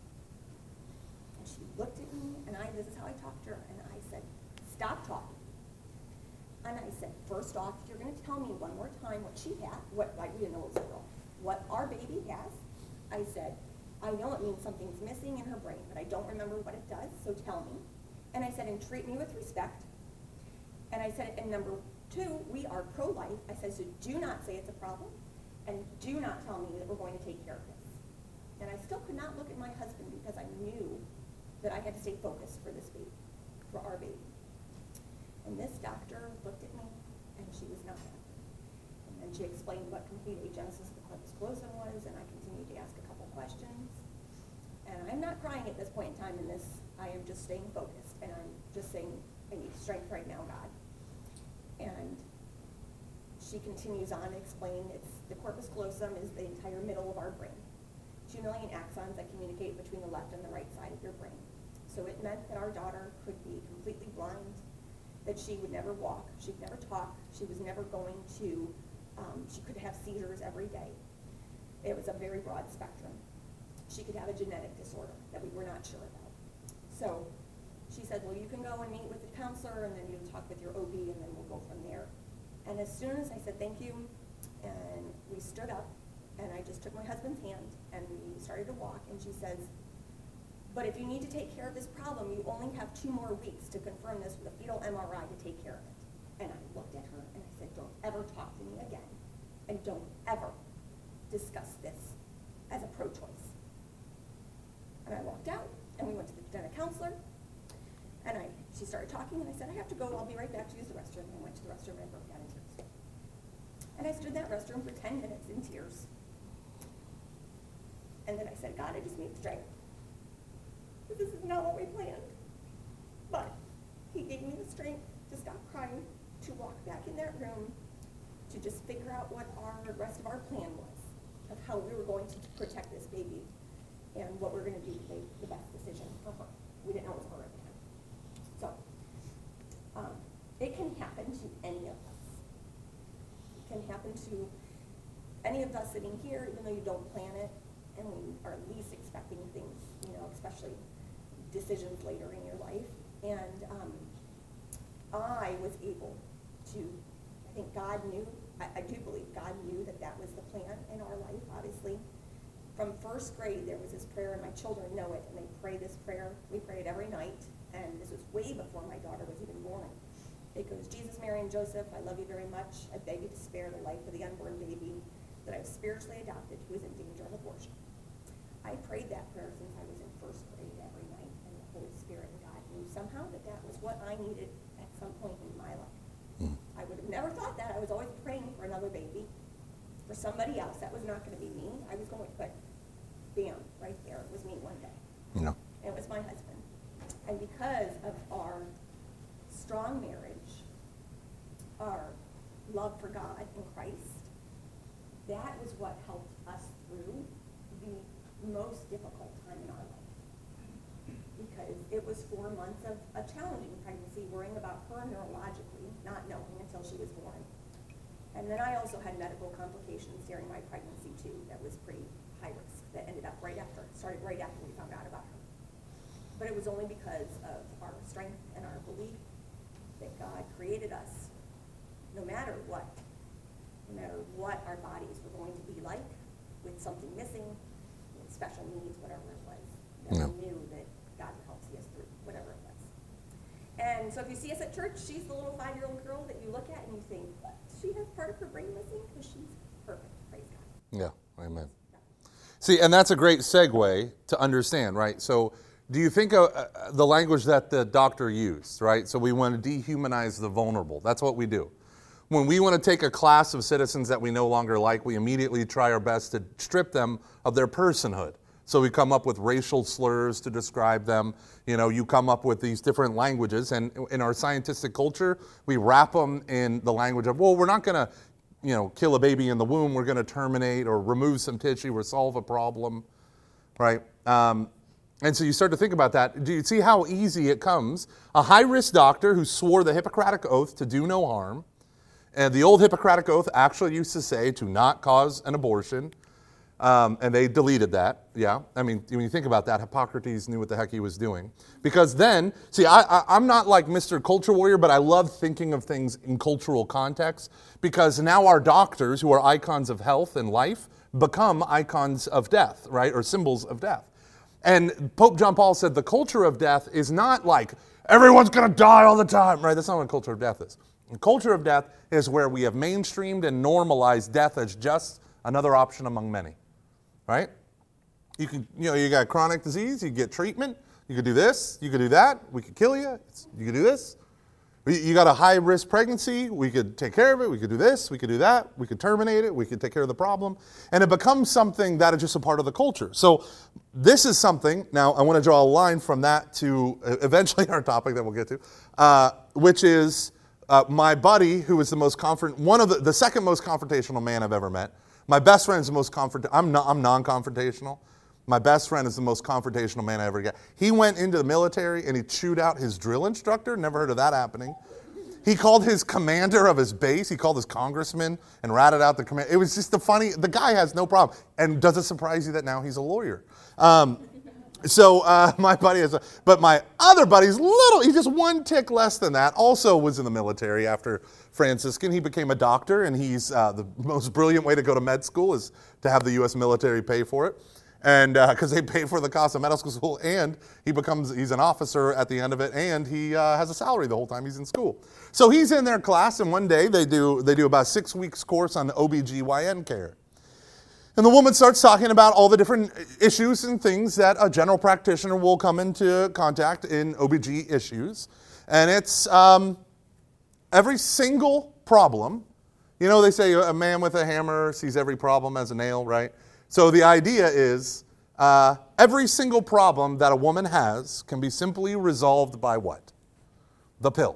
And she looked at me, and this is how I talked to her, and I said, stop talking. And I said, first off, you're going to tell me one more time what she had, we didn't know it was a girl, what our baby has. I said, I know it means something's missing in her brain, but I don't remember what it does, so tell me. And I said, and treat me with respect. And I said, and number two, we are pro-life. I said, so do not say it's a problem, and do not tell me that we're going to take care of this. And I still could not look at my husband because I knew that I had to stay focused for this baby, for our baby. And this doctor looked at me, and she was not happy. And then she explained what complete agenesis of the corpus callosum was, and I continued to ask a couple questions. And I'm not crying at this point in time in this. I am just staying focused, and I'm just saying, I need strength right now, God. And she continues on to explain the corpus callosum is the entire middle of our brain. 2 million axons that communicate between the left and the right side of your brain. So it meant that our daughter could be completely blind, that she would never walk, she'd never talk, she was never going to, she could have seizures every day. It was a very broad spectrum. She could have a genetic disorder that we were not sure about. So she said, well, you can go and meet with the counselor, and then you talk with your OB, and then we'll go from there. And as soon as I said thank you, and we stood up, and I just took my husband's hand, and we started to walk, and she says, but if you need to take care of this problem, you only have 2 more weeks to confirm this with a fetal MRI to take care of it. And I looked at her, and I said, don't ever talk to me again, and don't ever discuss this as a pro-choice. And I walked out, and we went to the genetic counselor, and she started talking, and I said, I have to go, I'll be right back to use the restroom. And I went to the restroom, and I broke down in tears. And I stood in that restroom for 10 minutes in tears. And then I said, God, I just need strength. This is not what we planned. But he gave me the strength to stop crying, to walk back in that room, to just figure out what the rest of our plan was, of how we were going to protect this baby, and what we're going to do to make the best decision for her. We didn't know it was her at the time. So, it can happen to any of us. It can happen to any of us sitting here, even though you don't plan it, and we are least expecting things, especially decisions later in your life. And I was able to, I think God knew, I do believe God knew that was the plan in our life, obviously. From first grade, there was this prayer, and my children know it, and they pray this prayer. We pray it every night, and this was way before my daughter was even born. It goes, Jesus, Mary, and Joseph, I love you very much. I beg you to spare the life of the unborn baby that I've spiritually adopted who is in danger of abortion. I prayed that prayer since I was in first grade every night, and the Holy Spirit and God knew somehow that was what I needed at some point in my life. I would have never thought that. I was always praying for another baby, for somebody else. That was not going to be me. I was going to put, bam, right there. It was me one day. No. And it was my husband. And because of our strong marriage, our love for God and Christ, that was what helped us through the most difficult time in our life. because it was 4 months of a challenging pregnancy, worrying about her neurologically, not knowing until she was born. And then I also had medical complications during my pregnancy too that was pretty high risk, that started right after we found out about her. But it was only because of our strength and our belief that God created us, no matter what our bodies were going to be like, with something missing, with special needs, whatever it was, that we knew that God would help see us through, whatever it was. And so if you see us at church, she's the little 5-year-old girl that you look at and you think, what? She has part of her brain missing? Because she's perfect, praise God. Yeah, amen. See, and that's a great segue to understand, right? So do you think the language that the doctor used, right? So we want to dehumanize the vulnerable. That's what we do. When we want to take a class of citizens that we no longer like, we immediately try our best to strip them of their personhood. So we come up with racial slurs to describe them. You know, you come up with these different languages, and in our scientific culture, we wrap them in the language of, well, we're not going to, kill a baby in the womb. We're going to terminate or remove some tissue or solve a problem, right? And so you start to think about that. Do you see how easy it comes? A high-risk doctor who swore the Hippocratic Oath to do no harm, and the old Hippocratic Oath actually used to say to not cause an abortion, and they deleted that, yeah. I mean, when you think about that, Hippocrates knew what the heck he was doing. Because then, see, I'm not like Mr. Culture Warrior, but I love thinking of things in cultural context, because now our doctors, who are icons of health and life, become icons of death, right, or symbols of death. And Pope John Paul said the culture of death is not like, everyone's going to die all the time, right? That's not what a culture of death is. The culture of death is where we have mainstreamed and normalized death as just another option among many, right? You got chronic disease, you get treatment, you could do this, you could do that, we could kill you, you could do this. You got a high-risk pregnancy, we could take care of it, we could do this, we could do that, we could terminate it, we could take care of the problem. And it becomes something that is just a part of the culture. So this is something, now I want to draw a line from that to eventually our topic that we'll get to, which is my buddy, who is the second most confrontational man I've ever met. My best friend is the most I'm non-confrontational. My best friend is the most confrontational man I ever got. He went into the military and he chewed out his drill instructor. Never heard of that happening. He called his commander of his base. He called his congressman and ratted out the command. It was just the guy has no problem. And does it surprise you that now he's a lawyer? My buddy but my other buddy's he's just one tick less than that, also was in the military after Franciscan. He became a doctor, and he's the most brilliant way to go to med school is to have the U.S. military pay for it. And because they pay for the cost of medical school, and he's an officer at the end of it, and he has a salary the whole time he's in school. So he's in their class, and one day they do about 6 weeks course on OBGYN care. And the woman starts talking about all the different issues and things that a general practitioner will come into contact in OBG issues. And it's every single problem. You know, they say a man with a hammer sees every problem as a nail, right? So the idea is every single problem that a woman has can be simply resolved by what? The pill.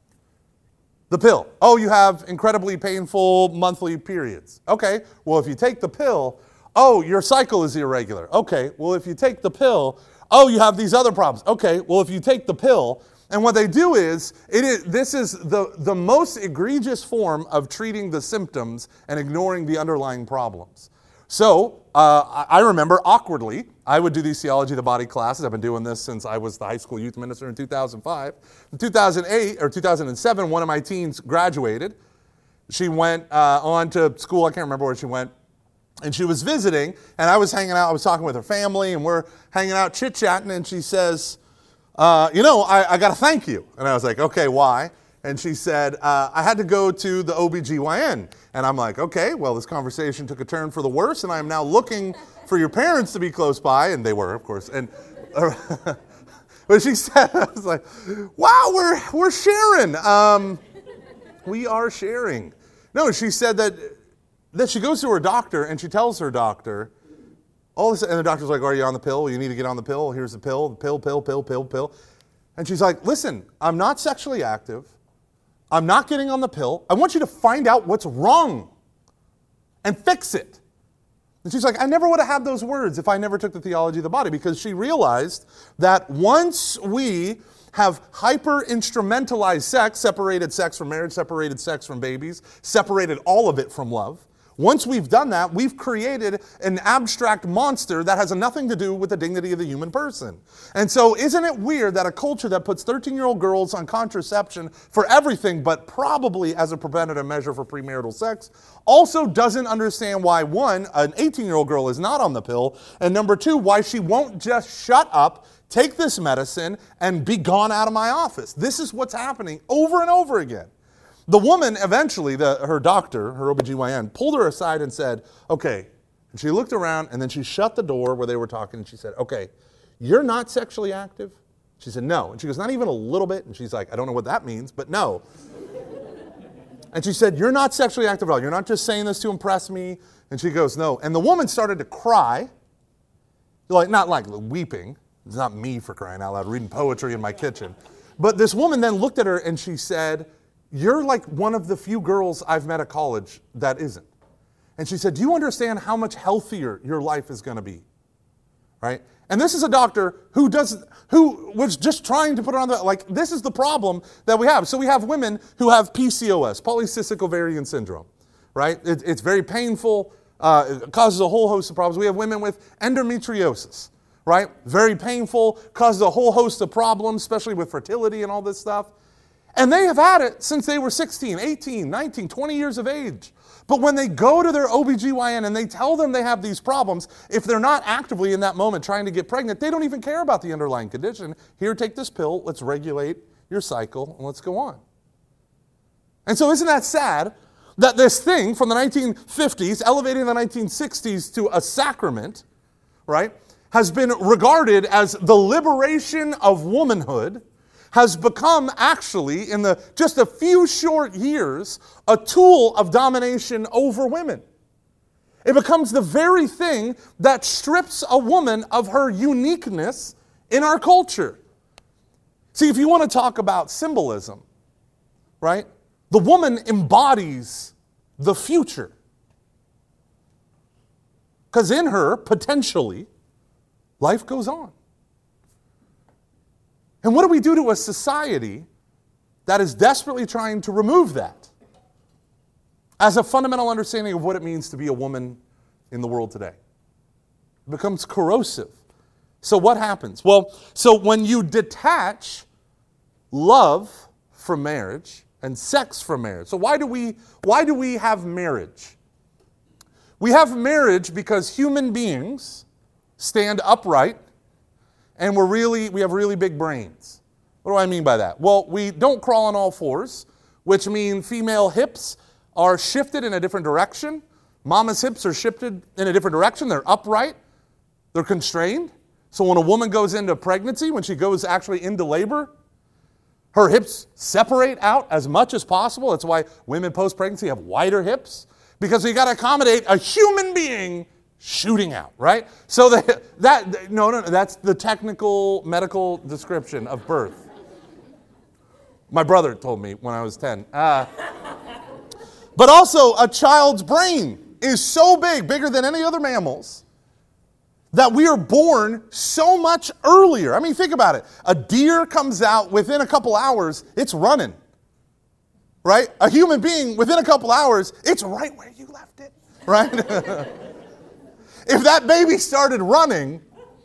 The pill. Oh, you have incredibly painful monthly periods. Okay, well, if you take the pill, oh, your cycle is irregular. Okay, well, if you take the pill, oh, you have these other problems. Okay, well, if you take the pill, and what they do is, this is the most egregious form of treating the symptoms and ignoring the underlying problems. So, I remember awkwardly, I would do these theology of the body classes. I've been doing this since I was the high school youth minister in 2005. In 2007, one of my teens graduated. She went on to school, I can't remember where she went, and she was visiting, and I was hanging out, I was talking with her family, and we're hanging out, chit-chatting, and she says, I got to thank you. And I was like, okay, why? And she said, I had to go to the OBGYN. And I'm like, okay, well, this conversation took a turn for the worse, and I am now looking for your parents to be close by. And they were, of course. And but she said, I was like, wow, we're sharing. We are sharing. No, she said that she goes to her doctor, and she tells her doctor, and the doctor's like, are you on the pill? Well, you need to get on the pill. Here's the pill, pill. And she's like, listen, I'm not sexually active. I'm not getting on the pill. I want you to find out what's wrong and fix it. And she's like, I never would have had those words if I never took the theology of the body, because she realized that once we have hyper-instrumentalized sex, separated sex from marriage, separated sex from babies, separated all of it from love, once we've done that, we've created an abstract monster that has nothing to do with the dignity of the human person. And so isn't it weird that a culture that puts 13-year-old girls on contraception for everything, but probably as a preventative measure for premarital sex, also doesn't understand why, one, an 18-year-old girl is not on the pill, and number two, why she won't just shut up, take this medicine, and be gone out of my office. This is what's happening over and over again. The woman eventually, her doctor, her OBGYN, pulled her aside and said, okay. And she looked around and then she shut the door where they were talking and she said, okay, you're not sexually active? She said, no. And she goes, not even a little bit? And she's like, I don't know what that means, but no. And she said, you're not sexually active at all. You're not just saying this to impress me. And she goes, no. And the woman started to cry, not like weeping. It's not me, for crying out loud, reading poetry in my kitchen. But this woman then looked at her and she said, you're like one of the few girls I've met at college that isn't. And she said, do you understand how much healthier your life is going to be? Right? And this is a doctor who was just trying to put her on this is the problem that we have. So we have women who have PCOS, polycystic ovarian syndrome, right? It's very painful. It causes a whole host of problems. We have women with endometriosis, right? Very painful, causes a whole host of problems, especially with fertility and all this stuff. And they have had it since they were 16, 18, 19, 20 years of age. But when they go to their OBGYN and they tell them they have these problems, if they're not actively in that moment trying to get pregnant, they don't even care about the underlying condition. Here, take this pill, let's regulate your cycle, and let's go on. And so isn't that sad that this thing from the 1950s, elevating the 1960s to a sacrament, right, has been regarded as the liberation of womanhood, has become actually, in just a few short years, a tool of domination over women. It becomes the very thing that strips a woman of her uniqueness in our culture. See, if you want to talk about symbolism, right, the woman embodies the future. Because in her, potentially, life goes on. And what do we do to a society that is desperately trying to remove that as a fundamental understanding of what it means to be a woman in the world today? It becomes corrosive. So what happens? Well, so when you detach love from marriage and sex from marriage. So why do we have marriage? We have marriage because human beings stand upright and we have really big brains. What do I mean by that? Well, we don't crawl on all fours, which means female hips are shifted in a different direction. Mama's hips are shifted in a different direction. They're upright. They're constrained. So when a woman goes into pregnancy, when she goes actually into labor, her hips separate out as much as possible. That's why women post-pregnancy have wider hips, because you got to accommodate a human being shooting out, right? So that's the technical medical description of birth. My brother told me when I was 10. But also, a child's brain is so big, bigger than any other mammals, that we are born so much earlier. I mean, think about it. A deer comes out within a couple hours, it's running, right? A human being, within a couple hours, it's right where you left it, right? If that baby started running,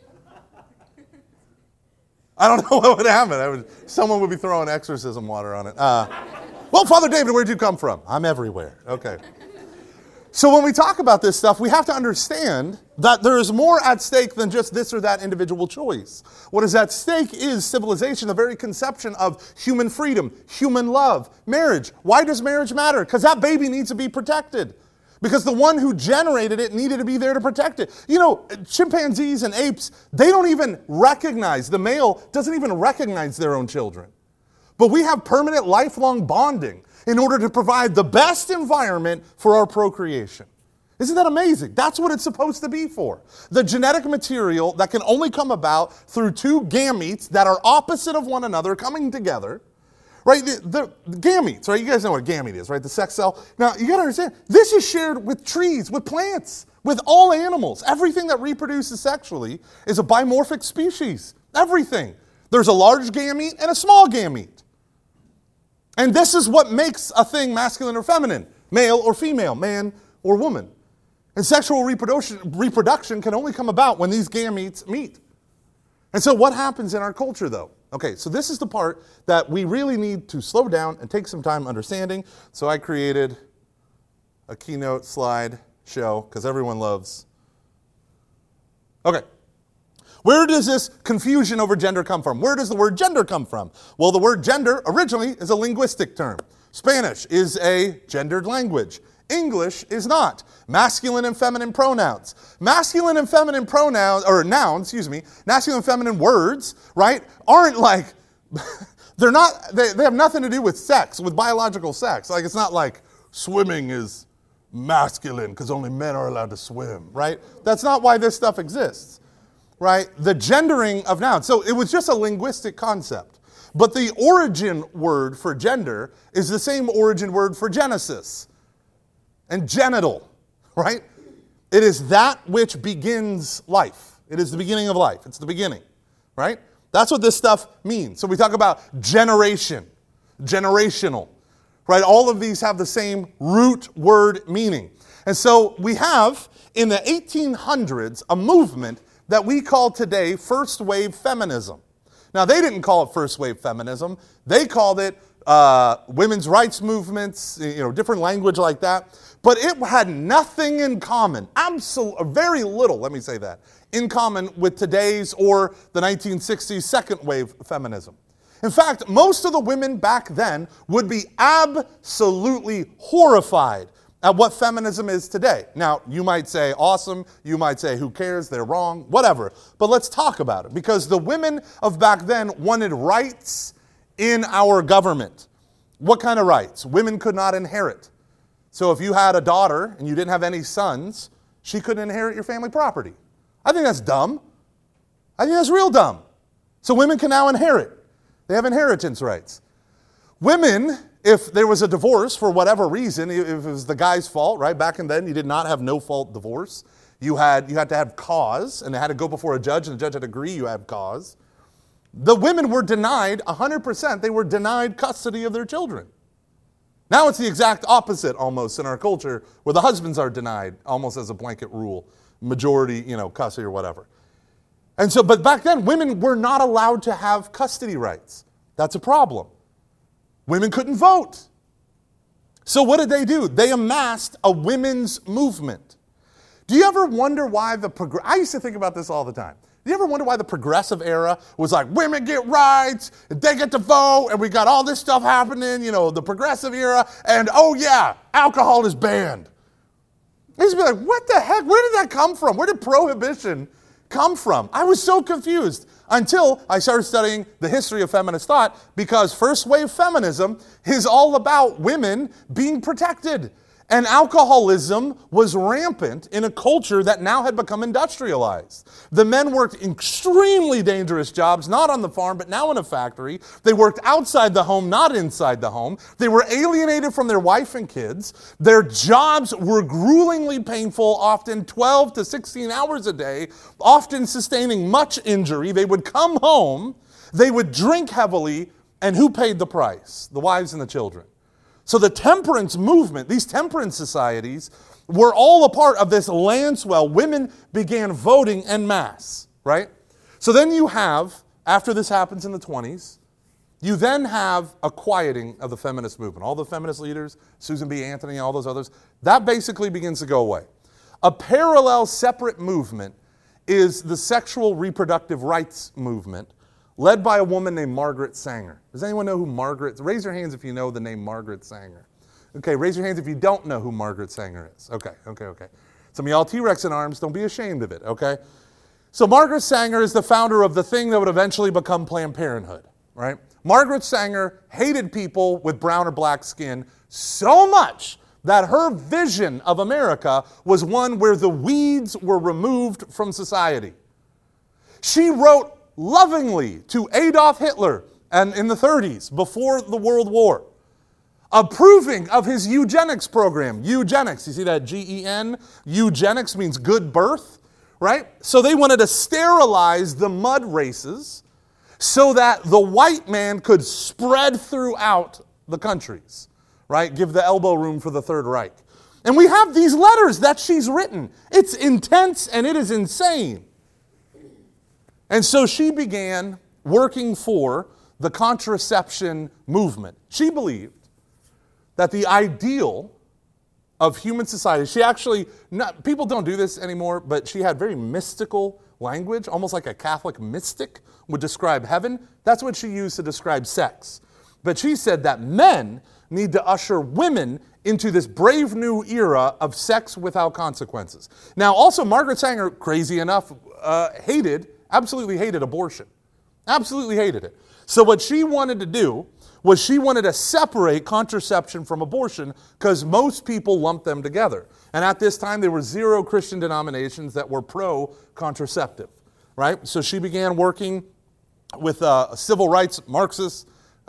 I don't know what would happen. Someone would be throwing exorcism water on it. Well, Father David, where'd you come from? I'm everywhere. Okay. So when we talk about this stuff, we have to understand that there is more at stake than just this or that individual choice. What is at stake is civilization, the very conception of human freedom, human love, marriage. Why does marriage matter? Because that baby needs to be protected. Because the one who generated it needed to be there to protect it. You know, chimpanzees and apes, they don't even recognize, the male doesn't even recognize their own children. But we have permanent lifelong bonding in order to provide the best environment for our procreation. Isn't that amazing? That's what it's supposed to be for. The genetic material that can only come about through two gametes that are opposite of one another coming together, right? The gametes, right? You guys know what a gamete is, right? The sex cell. Now, you got to understand, this is shared with trees, with plants, with all animals. Everything that reproduces sexually is a dimorphic species. Everything. There's a large gamete and a small gamete. And this is what makes a thing masculine or feminine, male or female, man or woman. And sexual reproduction can only come about when these gametes meet. And so what happens in our culture, though? Okay, so this is the part that we really need to slow down and take some time understanding. So I created a keynote slide show, because everyone loves. Okay. Where does this confusion over gender come from? Where does the word gender come from? Well, the word gender originally is a linguistic term. Spanish is a gendered language. English is not. Masculine and feminine pronouns. Masculine and feminine pronouns, or nouns, excuse me, masculine and feminine words, right, aren't like, they're not, they have nothing to do with sex, with biological sex. Like, it's not like swimming is masculine because only men are allowed to swim, right? That's not why this stuff exists, right? The gendering of nouns. So it was just a linguistic concept. But the origin word for gender is the same origin word for Genesis and genital, right? It is that which begins life. It is the beginning of life. It's the beginning, right? That's what this stuff means. So we talk about generation, generational, right? All of these have the same root word meaning. And so we have, in the 1800s, a movement that we call today first wave feminism. Now, they didn't call it first wave feminism. They called it women's rights movements, different language like that. But it had nothing in common, very little, let me say that, in common with today's or the 1960s second wave feminism. In fact, most of the women back then would be absolutely horrified at what feminism is today. Now, you might say, awesome. You might say, who cares? They're wrong. Whatever. But let's talk about it. Because the women of back then wanted rights in our government. What kind of rights? Women could not inherit. So if you had a daughter and you didn't have any sons, she couldn't inherit your family property. I think that's dumb. I think that's real dumb. So women can now inherit. They have inheritance rights. Women, if there was a divorce for whatever reason, if it was the guy's fault, right? Back in then, you did not have no-fault divorce. You had to have cause, and it had to go before a judge, and the judge had to agree you have cause. The women were denied 100%. They were denied custody of their children. Now it's the exact opposite almost in our culture, where the husbands are denied almost as a blanket rule, majority, custody or whatever. And so, but back then, women were not allowed to have custody rights. That's a problem. Women couldn't vote. So what did they do? They amassed a women's movement. Do you ever wonder why I used to think about this all the time. Do you ever wonder why the progressive era was like, women get rights, they get to vote, and we got all this stuff happening, the progressive era, and oh yeah, alcohol is banned. I used to be like, what the heck? Where did that come from? Where did prohibition come from? I was so confused until I started studying the history of feminist thought, because first wave feminism is all about women being protected. And alcoholism was rampant in a culture that now had become industrialized. The men worked extremely dangerous jobs, not on the farm, but now in a factory. They worked outside the home, not inside the home. They were alienated from their wife and kids. Their jobs were gruelingly painful, often 12 to 16 hours a day, often sustaining much injury. They would come home, they would drink heavily, and who paid the price? The wives and the children. So the temperance movement, these temperance societies, were all a part of this land swell. Women began voting en masse, right? So then you have, after this happens in the 20s, you then have a quieting of the feminist movement. All the feminist leaders, Susan B. Anthony, all those others, that basically begins to go away. A parallel separate movement is the sexual reproductive rights movement, led by a woman named Margaret Sanger. Does anyone know who raise your hands if you know the name Margaret Sanger. Okay, raise your hands if you don't know who Margaret Sanger is. Okay. Some of y'all T-Rex in arms, don't be ashamed of it, okay? So Margaret Sanger is the founder of the thing that would eventually become Planned Parenthood, right? Margaret Sanger hated people with brown or black skin so much that her vision of America was one where the weeds were removed from society. She wrote lovingly to Adolf Hitler and in the 30s, before the World War, approving of his eugenics program. Eugenics, you see that G-E-N? Eugenics means good birth, right? So they wanted to sterilize the mud races so that the white man could spread throughout the countries, right? Give the elbow room for the Third Reich. And we have these letters that she's written. It's intense and it is insane. And so she began working for the contraception movement. She believed that the ideal of human society, she actually, people don't do this anymore, but she had very mystical language, almost like a Catholic mystic would describe heaven. That's what she used to describe sex. But she said that men need to usher women into this brave new era of sex without consequences. Now, also, Margaret Sanger, crazy enough, absolutely hated abortion. Absolutely hated it. So what she wanted to do was she wanted to separate contraception from abortion because most people lumped them together. And at this time, there were 0 Christian denominations that were pro-contraceptive, right? So she began working with civil rights Marxist,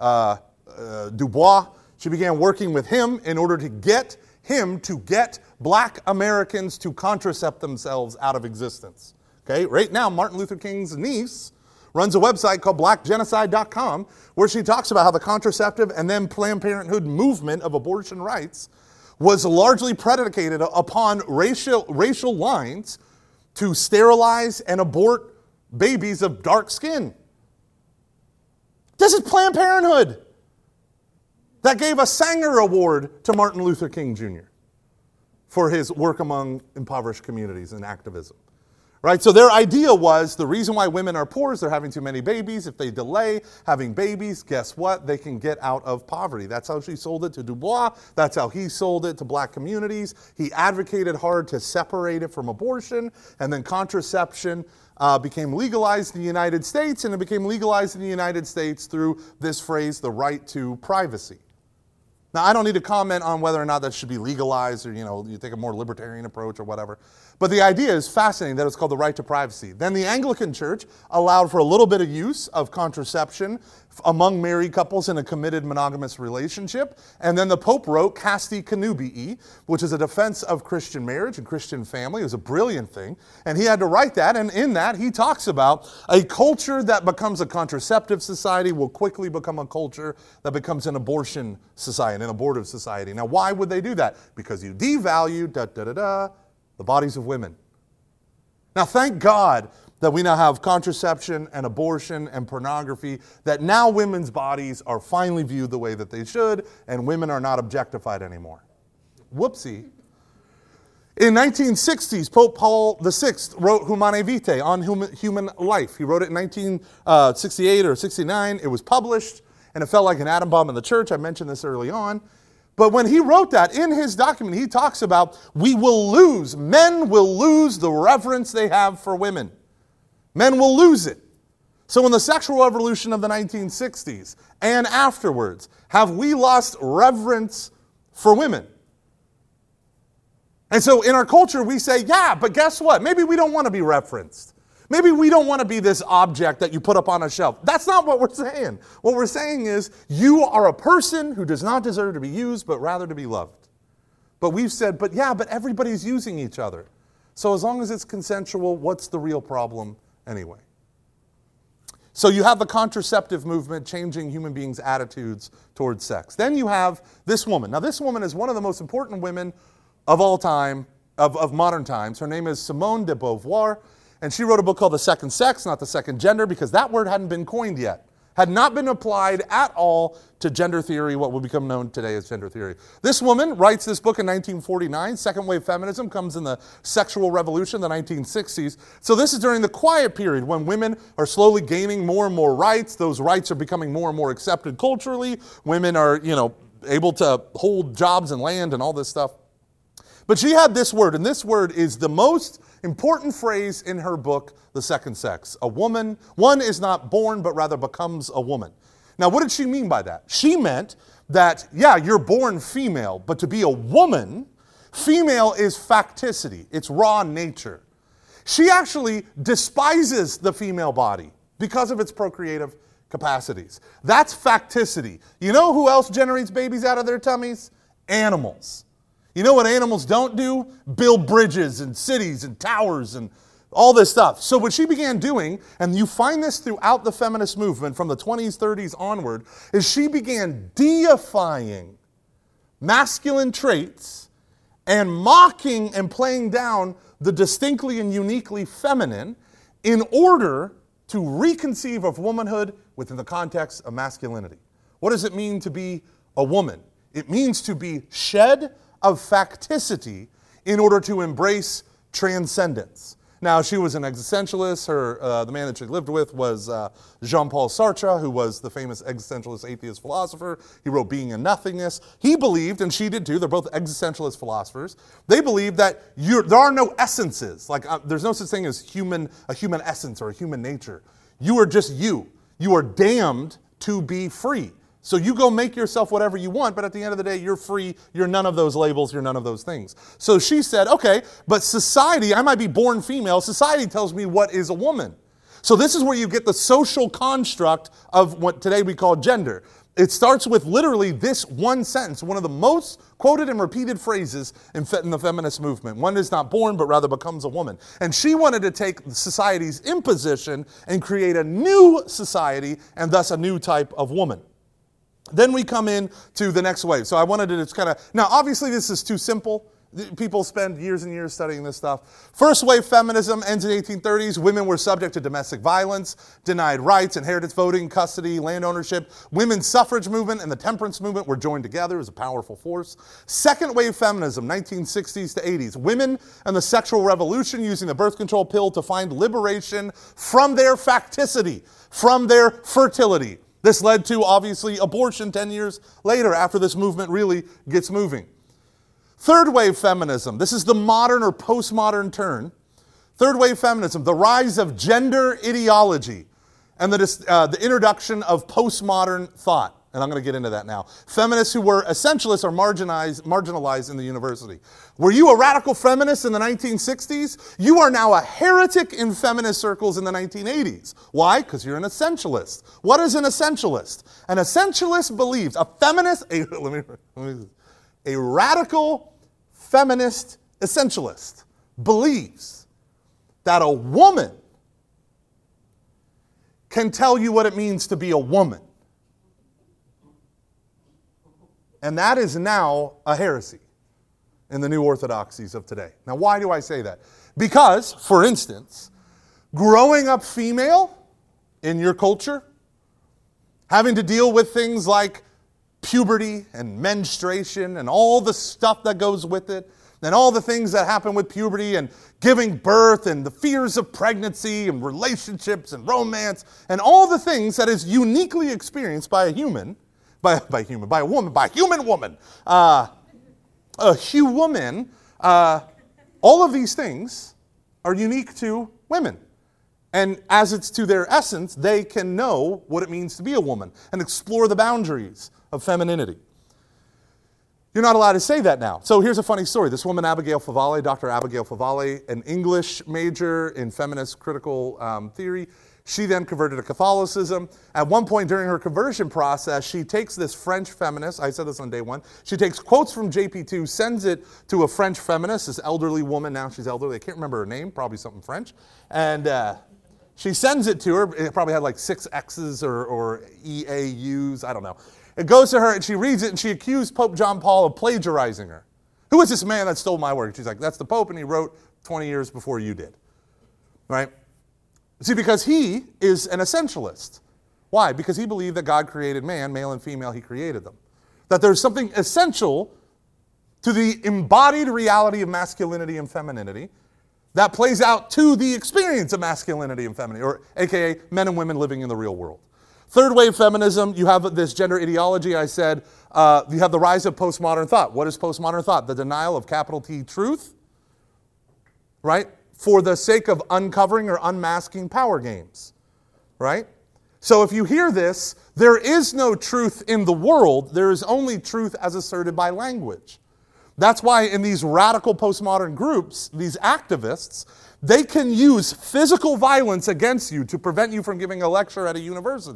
Du Bois. She began working with him in order to get him to get black Americans to contracept themselves out of existence. Okay, right now, Martin Luther King's niece runs a website called blackgenocide.com where she talks about how the contraceptive and then Planned Parenthood movement of abortion rights was largely predicated upon racial lines to sterilize and abort babies of dark skin. This is Planned Parenthood that gave a Sanger Award to Martin Luther King Jr. for his work among impoverished communities and activism. Right, so their idea was the reason why women are poor is they're having too many babies. If they delay having babies, guess what? They can get out of poverty. That's how she sold it to Du Bois. That's how he sold it to black communities. He advocated hard to separate it from abortion, and then contraception became legalized in the United States, and it became legalized in the United States through this phrase, the right to privacy. Now, I don't need to comment on whether or not that should be legalized or, you take a more libertarian approach or whatever. But the idea is fascinating that it's called the right to privacy. Then the Anglican Church allowed for a little bit of use of contraception among married couples in a committed monogamous relationship. And then the Pope wrote Casti Connubii, which is a defense of Christian marriage and Christian family. It was a brilliant thing. And he had to write that. And in that, he talks about a culture that becomes a contraceptive society will quickly become a culture that becomes an abortion society, an abortive society. Now, why would they do that? Because you devalue, the bodies of women. Now, thank God that we now have contraception and abortion and pornography, that now women's bodies are finally viewed the way that they should, and women are not objectified anymore. Whoopsie. In 1960s, Pope Paul VI wrote Humanae Vitae, on human life. He wrote it in 1968 or 69. It was published, and it felt like an atom bomb in the church. I mentioned this early on. But when he wrote that, in his document, he talks about men will lose the reverence they have for women. Men will lose it. So in the sexual revolution of the 1960s and afterwards, have we lost reverence for women? And so in our culture, we say, yeah, but guess what? Maybe we don't want to be reverenced. Maybe we don't want to be this object that you put up on a shelf. That's not what we're saying. What we're saying is you are a person who does not deserve to be used, but rather to be loved. But we've said, but everybody's using each other. So as long as it's consensual, what's the real problem anyway? So you have the contraceptive movement changing human beings' attitudes towards sex. Then you have this woman. Now this woman is one of the most important women of all time, of modern times. Her name is Simone de Beauvoir. And she wrote a book called The Second Sex, not The Second Gender, because that word hadn't been coined yet. Had not been applied at all to gender theory, what will become known today as gender theory. This woman writes this book in 1949. Second wave feminism comes in the sexual revolution, the 1960s. So this is during the quiet period when women are slowly gaining more and more rights. Those rights are becoming more and more accepted culturally. Women are, able to hold jobs and land and all this stuff. But she had this word, and this word is the most important phrase in her book, The Second Sex. One is not born, but rather becomes a woman. Now, what did she mean by that? She meant that, you're born female, but to be a woman, female is facticity. It's raw nature. She actually despises the female body because of its procreative capacities. That's facticity. You know who else generates babies out of their tummies? Animals. You know what animals don't do? Build bridges and cities and towers and all this stuff. So what she began doing, and you find this throughout the feminist movement from the 20s, 30s onward, is she began deifying masculine traits and mocking and playing down the distinctly and uniquely feminine in order to reconceive of womanhood within the context of masculinity. What does it mean to be a woman? It means to be shed of facticity in order to embrace transcendence. Now, she was an existentialist. The man that she lived with was Jean-Paul Sartre, who was the famous existentialist atheist philosopher. He wrote Being and Nothingness. He believed, and she did too, they're both existentialist philosophers. They believed that there are no essences. Like there's no such thing as a human essence or a human nature. You are just you. You are damned to be free. So you go make yourself whatever you want, but at the end of the day, you're free. You're none of those labels. You're none of those things. So she said, okay, but society, I might be born female. Society tells me what is a woman. So this is where you get the social construct of what today we call gender. It starts with literally this one sentence, one of the most quoted and repeated phrases in the feminist movement. One is not born, but rather becomes a woman. And she wanted to take society's imposition and create a new society and thus a new type of woman. Then we come in to the next wave. So I wanted to just kind of, now obviously this is too simple. People spend years and years studying this stuff. First wave feminism ends in the 1830s. Women were subject to domestic violence, denied rights, inheritance, voting, custody, land ownership. Women's suffrage movement and the temperance movement were joined together as a powerful force. Second wave feminism, 1960s to 80s. Women and the sexual revolution using the birth control pill to find liberation from their facticity, from their fertility. This led to, obviously, abortion 10 years later after this movement really gets moving. Third wave feminism. This is the modern or postmodern turn. Third wave feminism, the rise of gender ideology and the introduction of postmodern thought. And I'm going to get into that now. Feminists who were essentialists are marginalized in the university. Were you a radical feminist in the 1960s? You are now a heretic in feminist circles in the 1980s. Why? Because you're an essentialist. What is an essentialist? An essentialist believes, a radical feminist essentialist believes that a woman can tell you what it means to be a woman. And that is now a heresy in the new orthodoxies of today. Now, why do I say that? Because, for instance, growing up female in your culture, having to deal with things like puberty and menstruation and all the stuff that goes with it, and all the things that happen with puberty and giving birth and the fears of pregnancy and relationships and romance and all the things that is uniquely experienced by a human, by a human woman, all of these things are unique to women. And as it's to their essence, they can know what it means to be a woman and explore the boundaries of femininity. You're not allowed to say that now. So here's a funny story. This woman, Abigail Favale, Dr. Abigail Favale, an English major in feminist critical theory, she then converted to Catholicism. At one point during her conversion process, she takes this French feminist, I said this on day one, she takes quotes from JP2, sends it to a French feminist, this elderly woman, now she's elderly, I can't remember her name, probably something French, and she sends it to her, it probably had like 6 X's or EAUs, I don't know. It goes to her and she reads it and she accused Pope John Paul of plagiarizing her. Who is this man that stole my work? She's like, that's the Pope and he wrote 20 years before you did, right? See, because he is an essentialist. Why? Because he believed that God created man, male and female, he created them. That there's something essential to the embodied reality of masculinity and femininity that plays out to the experience of masculinity and femininity, or AKA men and women living in the real world. Third wave feminism, you have this gender ideology. I said you have the rise of postmodern thought. What is postmodern thought? The denial of capital T truth, right? For the sake of uncovering or unmasking power games, right? So if you hear this, there is no truth in the world. There is only truth as asserted by language. That's why in these radical postmodern groups, these activists, they can use physical violence against you to prevent you from giving a lecture at a university.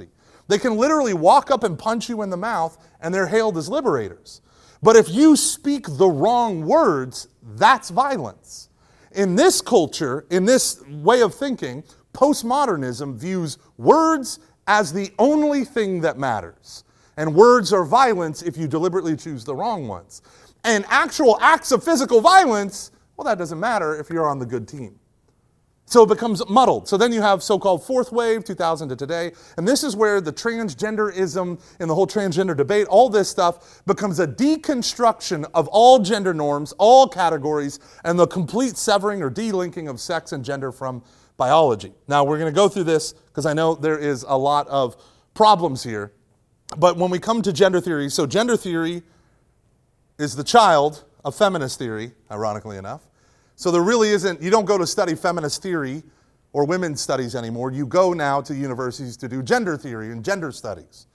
They can literally walk up and punch you in the mouth, and they're hailed as liberators. But if you speak the wrong words, that's violence. In this culture, in this way of thinking, postmodernism views words as the only thing that matters. And words are violence if you deliberately choose the wrong ones. And actual acts of physical violence, well, that doesn't matter if you're on the good team. So it becomes muddled. So then you have so-called fourth wave, 2000 to today, and this is where the transgenderism and the whole transgender debate, all this stuff becomes a deconstruction of all gender norms, all categories, and the complete severing or delinking of sex and gender from biology. Now we're going to go through this because I know there is a lot of problems here. But when we come to gender theory, so gender theory is the child of feminist theory, ironically enough. So there really isn't, you don't go to study feminist theory or women's studies anymore. You go now to universities to do gender theory and gender studies.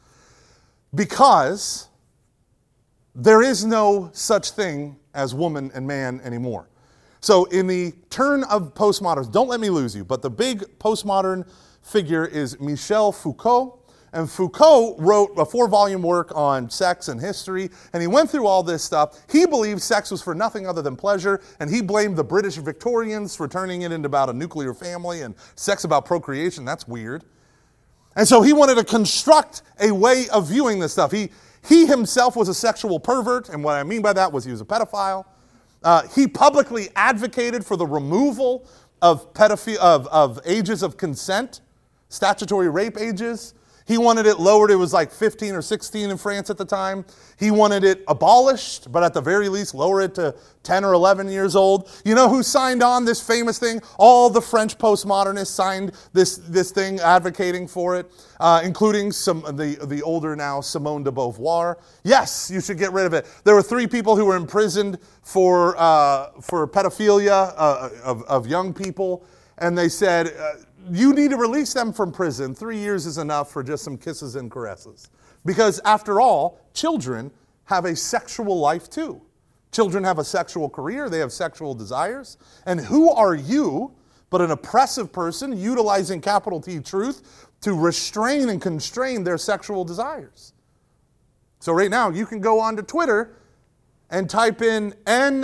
Because there is no such thing as woman and man anymore. So in the turn of postmodernism, don't let me lose you, but the big postmodern figure is Michel Foucault. And Foucault wrote a 4-volume work on sex and history, and he went through all this stuff. He believed sex was for nothing other than pleasure, and he blamed the British Victorians for turning it into about a nuclear family and sex about procreation. That's weird. And so he wanted to construct a way of viewing this stuff. He himself was a sexual pervert, and what I mean by that was he was a pedophile. He publicly advocated for the removal of ages of consent, statutory rape ages. He wanted it lowered. It was like 15 or 16 in France at the time. He wanted it abolished, but at the very least lower it to 10 or 11 years old. You know who signed on this famous thing? All the French postmodernists signed this thing advocating for it, including the older now Simone de Beauvoir. Yes, you should get rid of it. There were 3 people who were imprisoned for pedophilia of young people, and they said, you need to release them from prison. 3 years is enough for just some kisses and caresses. Because after all, children have a sexual life too. Children have a sexual career. They have sexual desires. And who are you but an oppressive person utilizing capital T truth to restrain and constrain their sexual desires? So right now, you can go onto Twitter and type in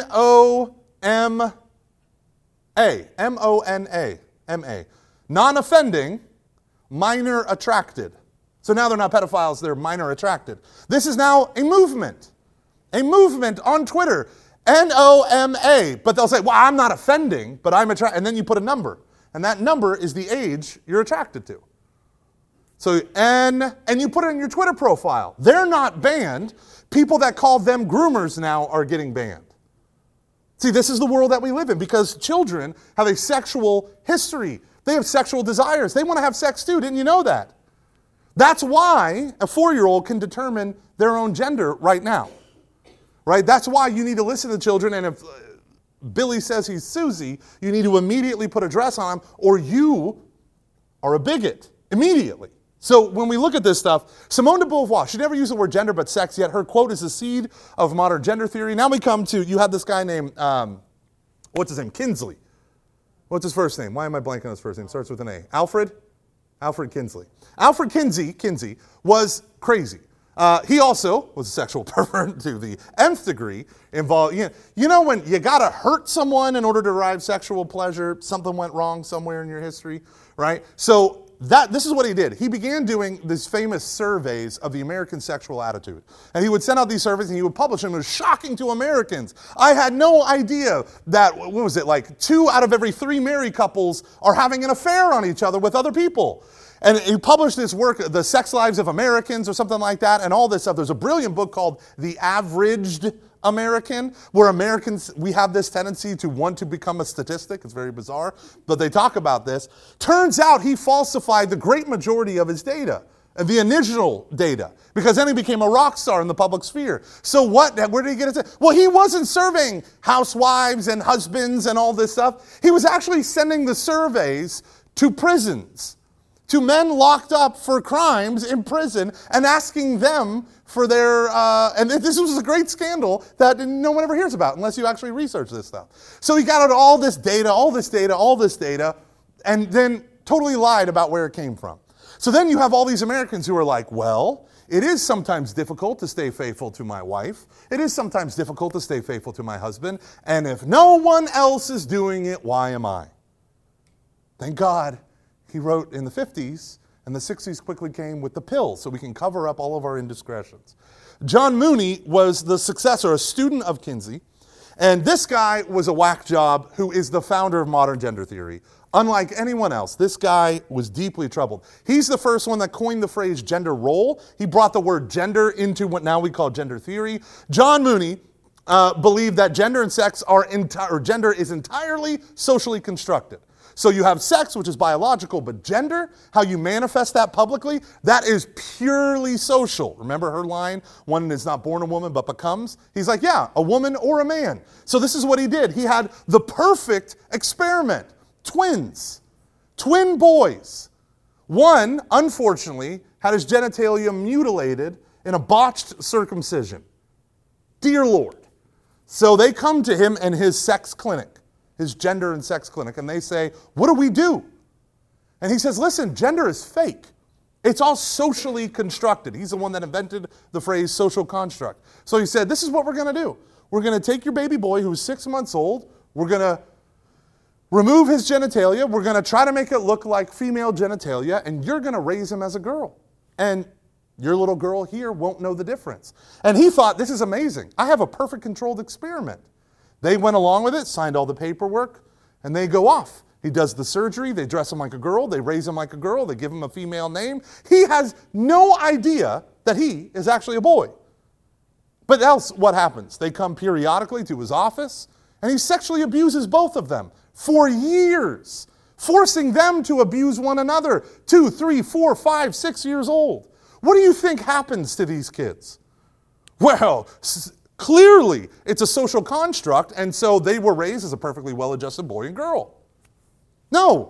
N-O-M-A, M-O-N-A, non-offending, minor attracted. So now they're not pedophiles, they're minor attracted. This is now a movement on Twitter, N-O-M-A. But they'll say, well, I'm not offending, but I'm attracted. And then you put a number. And that number is the age you're attracted to. So and you put it in your Twitter profile. They're not banned. People that call them groomers now are getting banned. See, this is the world that we live in because children have a sexual history. They have sexual desires. They want to have sex too. Didn't you know that? That's why a 4-year-old can determine their own gender right now. Right? That's why you need to listen to children, and if Billy says he's Susie, you need to immediately put a dress on him, or you are a bigot immediately. So when we look at this stuff, Simone de Beauvoir, she never used the word gender but sex, yet her quote is the seed of modern gender theory. Now we come to, you have this guy named, what's his name? Kinsley. What's his first name? Why am I blanking on his first name? Starts with an A. Alfred Kinsley. Alfred Kinsey was crazy. He also was a sexual pervert to the nth degree. Involved, you know when you gotta hurt someone in order to derive sexual pleasure, something went wrong somewhere in your history, right? So this is what he did. He began doing these famous surveys of the American sexual attitude. And he would send out these surveys and he would publish them. It was shocking to Americans. I had no idea that, what was it, like 2 out of every 3 married couples are having an affair on each other with other people. And he published this work, The Sex Lives of Americans or something like that, and all this stuff. There's a brilliant book called The Averaged American, where Americans, we have this tendency to want to become a statistic. It's very bizarre, but they talk about this. Turns out he falsified the great majority of his data, the initial data, because then he became a rock star in the public sphere. So where did he get it? Well, he wasn't surveying housewives and husbands and all this stuff. He was actually sending the surveys to prisons, to men locked up for crimes in prison, and asking them for their, and this was a great scandal that no one ever hears about unless you actually research this stuff. So he got out all this data, and then totally lied about where it came from. So then you have all these Americans who are like, well, it is sometimes difficult to stay faithful to my wife. It is sometimes difficult to stay faithful to my husband. And if no one else is doing it, why am I? Thank God he wrote in the 50s, and the 60s quickly came with the pill so we can cover up all of our indiscretions. John Mooney was the successor, a student of Kinsey. And this guy was a whack job who is the founder of modern gender theory. Unlike anyone else, this guy was deeply troubled. He's the first one that coined the phrase gender role. He brought the word gender into what now we call gender theory. John Mooney believed that gender and sex gender is entirely socially constructed. So you have sex, which is biological, but gender, how you manifest that publicly, that is purely social. Remember her line, one is not born a woman but becomes? He's like, yeah, a woman or a man. So this is what he did. He had the perfect experiment. Twins. Twin boys. One, unfortunately, had his genitalia mutilated in a botched circumcision. Dear Lord. So they come to him in his sex clinic. His gender and sex clinic, and they say, what do we do? And he says, listen, gender is fake. It's all socially constructed. He's the one that invented the phrase social construct. So he said, this is what we're going to do. We're going to take your baby boy who's 6 months old. We're going to remove his genitalia. We're going to try to make it look like female genitalia, and you're going to raise him as a girl. And your little girl here won't know the difference. And he thought, this is amazing. I have a perfect controlled experiment. They went along with it, signed all the paperwork, and they go off. He does the surgery, they dress him like a girl, they raise him like a girl, they give him a female name. He has no idea that he is actually a boy. But else, what happens? They come periodically to his office, and he sexually abuses both of them for years, forcing them to abuse one another, 2, 3, 4, 5, 6 years old. What do you think happens to these kids? Well, clearly, it's a social construct, and so they were raised as a perfectly well-adjusted boy and girl. No.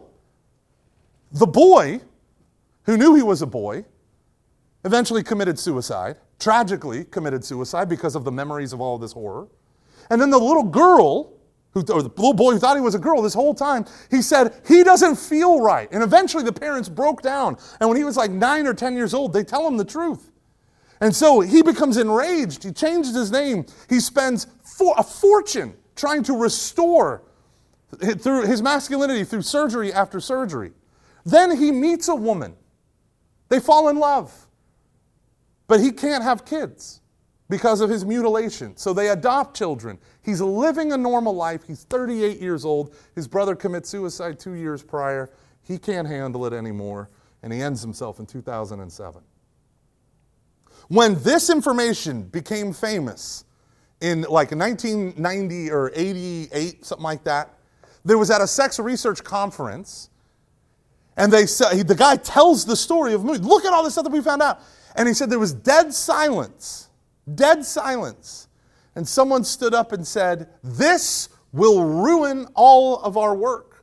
The boy, who knew he was a boy, eventually committed suicide, tragically committed suicide because of the memories of all of this horror. And then the little girl, or the little boy who thought he was a girl this whole time, he said, he doesn't feel right. And eventually the parents broke down. And when he was like 9 or 10 years old, they tell him the truth. And so he becomes enraged. He changes his name. He spends a fortune trying to restore through his masculinity through surgery after surgery. Then he meets a woman. They fall in love. But he can't have kids because of his mutilation. So they adopt children. He's living a normal life. He's 38 years old. His brother commits suicide 2 years prior. He can't handle it anymore. And he ends himself in 2007. When this information became famous in like 1990 or 88, something like that, there was at a sex research conference, and the guy tells the story of Mooney. Look at all this stuff that we found out. And he said there was dead silence. Dead silence. And someone stood up and said, this will ruin all of our work.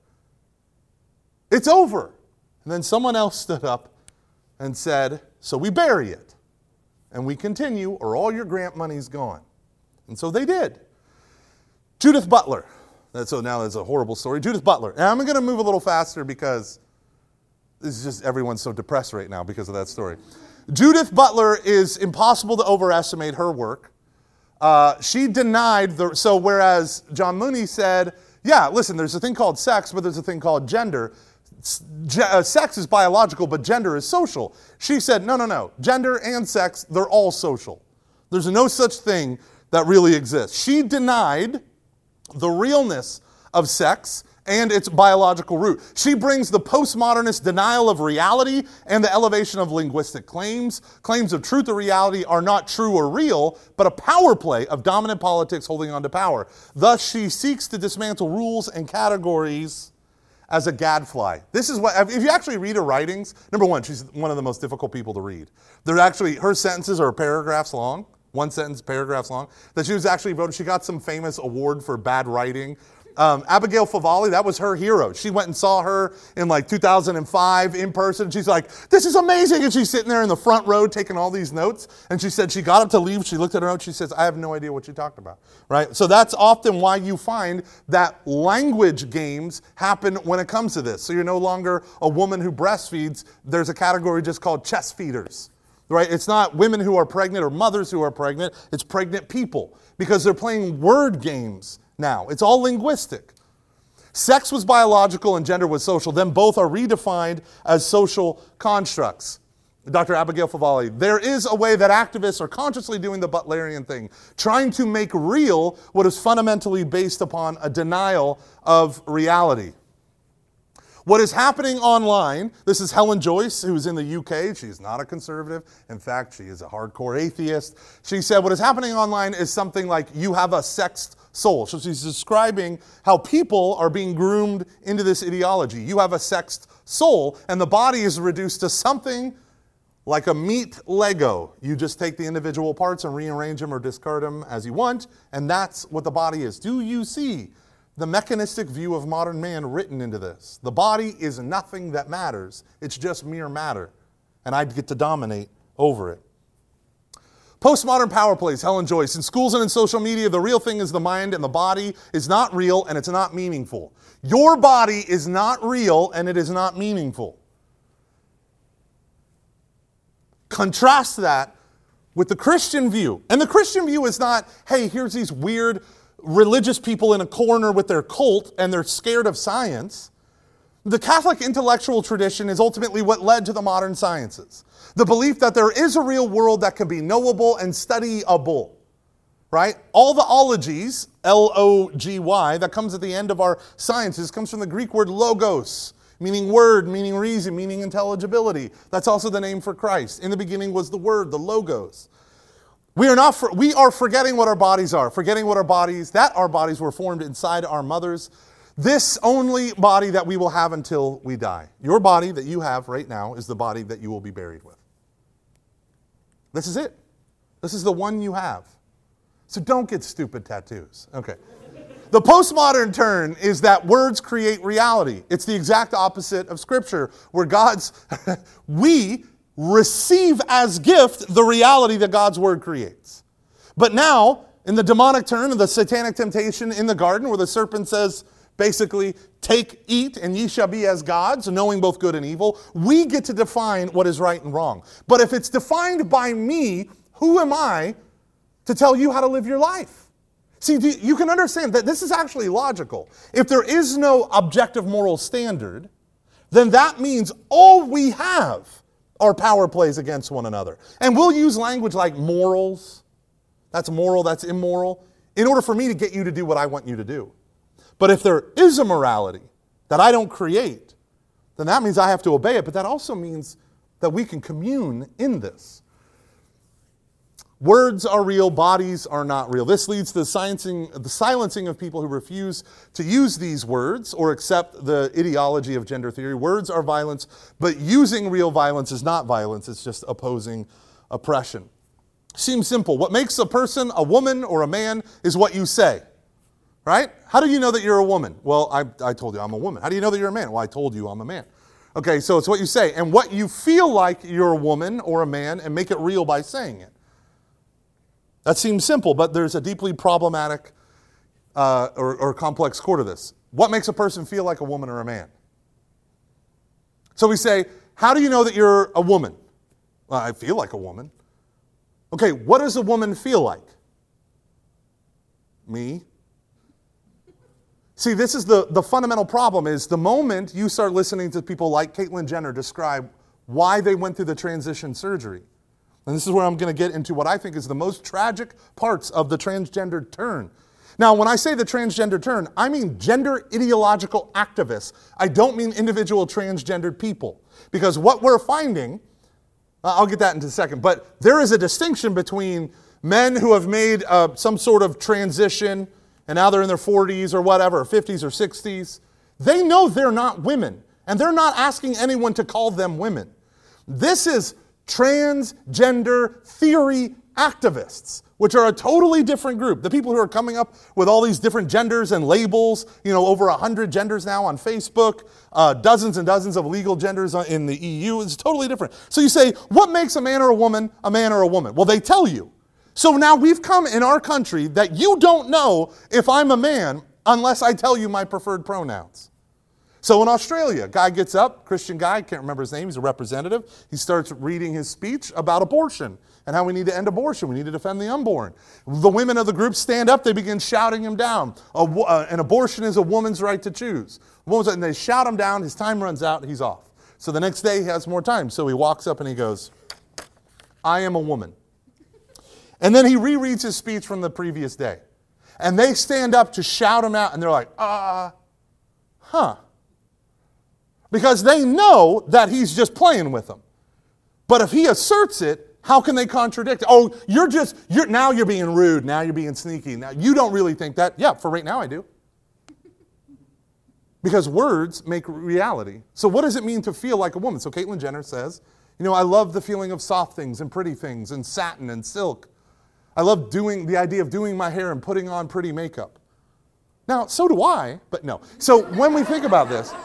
It's over. And then someone else stood up and said, so we bury it. And we continue, or all your grant money's gone. And so they did. Judith Butler. So now there's a horrible story. Judith Butler. And I'm going to move a little faster because this is just everyone's so depressed right now because of that story. Judith Butler is impossible to overestimate her work. She denied, so whereas John Mooney said, yeah, listen, there's a thing called sex, but there's a thing called gender. Sex is biological, but gender is social. She said, no. Gender and sex, they're all social. There's no such thing that really exists. She denied the realness of sex and its biological root. She brings the postmodernist denial of reality and the elevation of linguistic claims. Claims of truth or reality are not true or real, but a power play of dominant politics holding on to power. Thus, she seeks to dismantle rules and categories as a gadfly. This is what, if you actually read her writings, number one, she's one of the most difficult people to read. Her sentences are paragraphs long, one sentence, paragraphs long, that she was actually voted. She got some famous award for bad writing. Abigail Favale, that was her hero. She went and saw her in like 2005 in person. She's like, this is amazing. And she's sitting there in the front row taking all these notes. And she said she got up to leave. She looked at her notes. She says, I have no idea what you talked about. Right? So that's often why you find that language games happen when it comes to this. So you're no longer a woman who breastfeeds. There's a category just called chest feeders. Right? It's not women who are pregnant or mothers who are pregnant. It's pregnant people because they're playing word games now. It's all linguistic. Sex was biological and gender was social. Then both are redefined as social constructs. Dr. Abigail Favale, there is a way that activists are consciously doing the Butlerian thing, trying to make real what is fundamentally based upon a denial of reality. What is happening online, this is Helen Joyce, who's in the UK. She's not a conservative. In fact, she is a hardcore atheist. She said what is happening online is something like you have a sexed soul. So she's describing how people are being groomed into this ideology. You have a sexed soul, and the body is reduced to something like a meat Lego. You just take the individual parts and rearrange them or discard them as you want, and that's what the body is. Do you see the mechanistic view of modern man written into this? The body is nothing that matters. It's just mere matter. And I get to dominate over it. Postmodern power plays, Helen Joyce. In schools and in social media, the real thing is the mind, and the body is not real and it's not meaningful. Your body is not real and it is not meaningful. Contrast that with the Christian view. And the Christian view is not, hey, here's these weird religious people in a corner with their cult and they're scared of science. The Catholic intellectual tradition is ultimately what led to the modern sciences. The belief that there is a real world that can be knowable and studyable, right? All the ologies, L-O-G-Y, that comes at the end of our sciences comes from the Greek word logos, meaning word, meaning reason, meaning intelligibility. That's also the name for Christ. In the beginning was the word, the logos. We are forgetting what our bodies are, that our bodies were formed inside our mothers. This only body that we will have until we die. Your body that you have right now is the body that you will be buried with. This is it. This is the one you have. So don't get stupid tattoos. Okay. The postmodern turn is that words create reality. It's the exact opposite of Scripture, where we receive as gift the reality that God's Word creates. But now, in the demonic turn of the satanic temptation in the garden, where the serpent says, basically, take, eat, and ye shall be as gods, knowing both good and evil, we get to define what is right and wrong. But if it's defined by me, who am I to tell you how to live your life? See, you can understand that this is actually logical. If there is no objective moral standard, then that means all we have are power plays against one another. And we'll use language like morals. That's moral, that's immoral, in order for me to get you to do what I want you to do. But if there is a morality that I don't create, then that means I have to obey it. But that also means that we can commune in this. Words are real, bodies are not real. This leads to the silencing of people who refuse to use these words or accept the ideology of gender theory. Words are violence, but using real violence is not violence. It's just opposing oppression. Seems simple. What makes a person a woman or a man is what you say, right? How do you know that you're a woman? Well, I told you I'm a woman. How do you know that you're a man? Well, I told you I'm a man. Okay, so it's what you say. And what you feel like you're a woman or a man and make it real by saying it. That seems simple, but there's a deeply problematic or complex core to this. What makes a person feel like a woman or a man? So we say, how do you know that you're a woman? Well, I feel like a woman. Okay, what does a woman feel like? Me. See, this is the fundamental problem is the moment you start listening to people like Caitlyn Jenner describe why they went through the transition surgery. And this is where I'm going to get into what I think is the most tragic parts of the transgender turn. Now, when I say the transgender turn, I mean gender ideological activists. I don't mean individual transgendered people. Because what we're finding, I'll get that in a second, but there is a distinction between men who have made some sort of transition, and now they're in their 40s or whatever, 50s or 60s. They know they're not women, and they're not asking anyone to call them women. This is transgender theory activists, which are a totally different group. The people who are coming up with all these different genders and labels, over 100 genders now on Facebook, dozens and dozens of legal genders in the EU. It's totally different. So you say, what makes a man or a woman a man or a woman? Well, they tell you. So now we've come in our country that you don't know if I'm a man unless I tell you my preferred pronouns. So in Australia, guy gets up, Christian guy, can't remember his name, he's a representative. He starts reading his speech about abortion and how we need to end abortion. We need to defend the unborn. The women of the group stand up, they begin shouting him down. An abortion is a woman's right to choose. And they shout him down, his time runs out, he's off. So the next day he has more time. So he walks up and he goes, I am a woman. And then he rereads his speech from the previous day. And they stand up to shout him out and they're like, Because they know that he's just playing with them. But if he asserts it, how can they contradict it? Oh, now you're being rude. Now you're being sneaky. Now you don't really think that. Yeah, for right now I do. Because words make reality. So what does it mean to feel like a woman? So Caitlyn Jenner says, I love the feeling of soft things and pretty things and satin and silk. I love the idea of doing my hair and putting on pretty makeup. Now, so do I, but no. So when we think about this,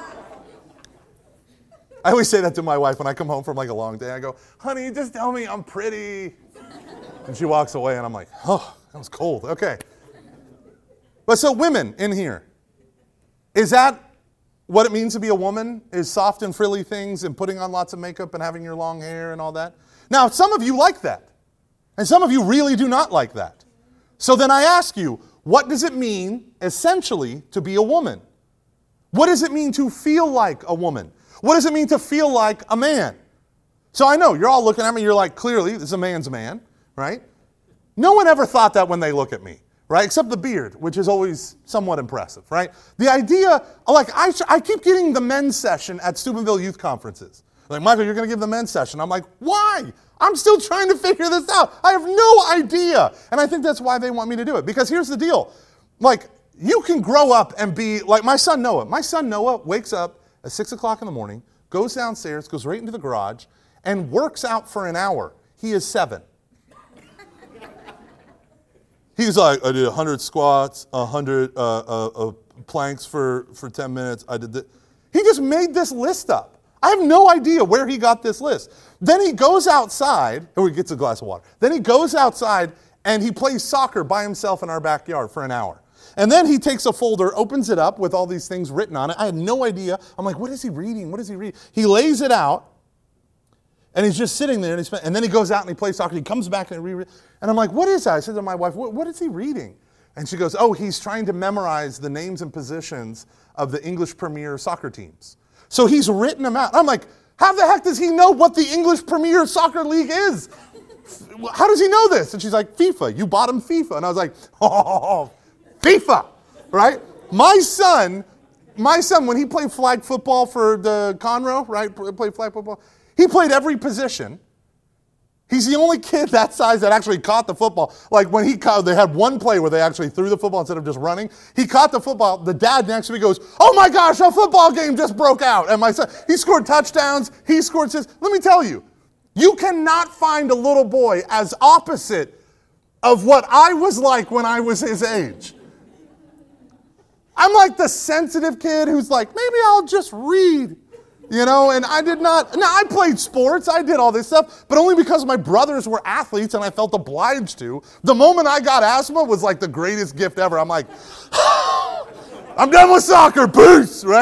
I always say that to my wife when I come home from like a long day. I go, honey, just tell me I'm pretty. And she walks away and I'm like, oh, that was cold. Okay. But so women in here, is that what it means to be a woman? Is soft and frilly things and putting on lots of makeup and having your long hair and all that? Now, some of you like that. And some of you really do not like that. So then I ask you, what does it mean, essentially, to be a woman? What does it mean to feel like a woman? What does it mean to feel like a man? So I know, you're all looking at me, you're like, clearly, this is a man's man, right? No one ever thought that when they look at me, right? Except the beard, which is always somewhat impressive, right? The idea, I keep getting the men's session at Steubenville youth conferences. Like, Michael, you're going to give the men's session. I'm like, why? I'm still trying to figure this out. I have no idea. And I think that's why they want me to do it. Because here's the deal. Like, you can grow up and be like my son Noah. My son Noah wakes up at 6 o'clock in the morning, goes downstairs, goes right into the garage, and works out for an hour. He is 7. He's like, I did 100 squats, 100 planks for 10 minutes. I did this. He just made this list up. I have no idea where he got this list. Then he goes outside, or he gets a glass of water. Then he goes outside and he plays soccer by himself in our backyard for an hour. And then he takes a folder, opens it up with all these things written on it. I had no idea. I'm like, what is he reading? What is he reading? He lays it out, and he's just sitting there, and then he goes out and he plays soccer. He comes back and rereads. And I'm like, what is that? I said to my wife, what is he reading? And she goes, oh, he's trying to memorize the names and positions of the English Premier soccer teams. So he's written them out. I'm like, how the heck does he know what the English Premier Soccer League is? How does he know this? And she's like, FIFA. You bought him FIFA. And I was like, oh, FIFA, right? My son, when he played flag football for the Conroe, right, played flag football, he played every position. He's the only kid that size that actually caught the football. Like when they had one play where they actually threw the football instead of just running. He caught the football. The dad next to me goes, oh my gosh, a football game just broke out. And my son, he scored touchdowns. He scored assists. Let me tell you, you cannot find a little boy as opposite of what I was like when I was his age. I'm like the sensitive kid who's like, maybe I'll just read. And I did not. Now, I played sports. I did all this stuff, but only because my brothers were athletes and I felt obliged to. The moment I got asthma was like the greatest gift ever. I'm like, I'm done with soccer. Peace, right?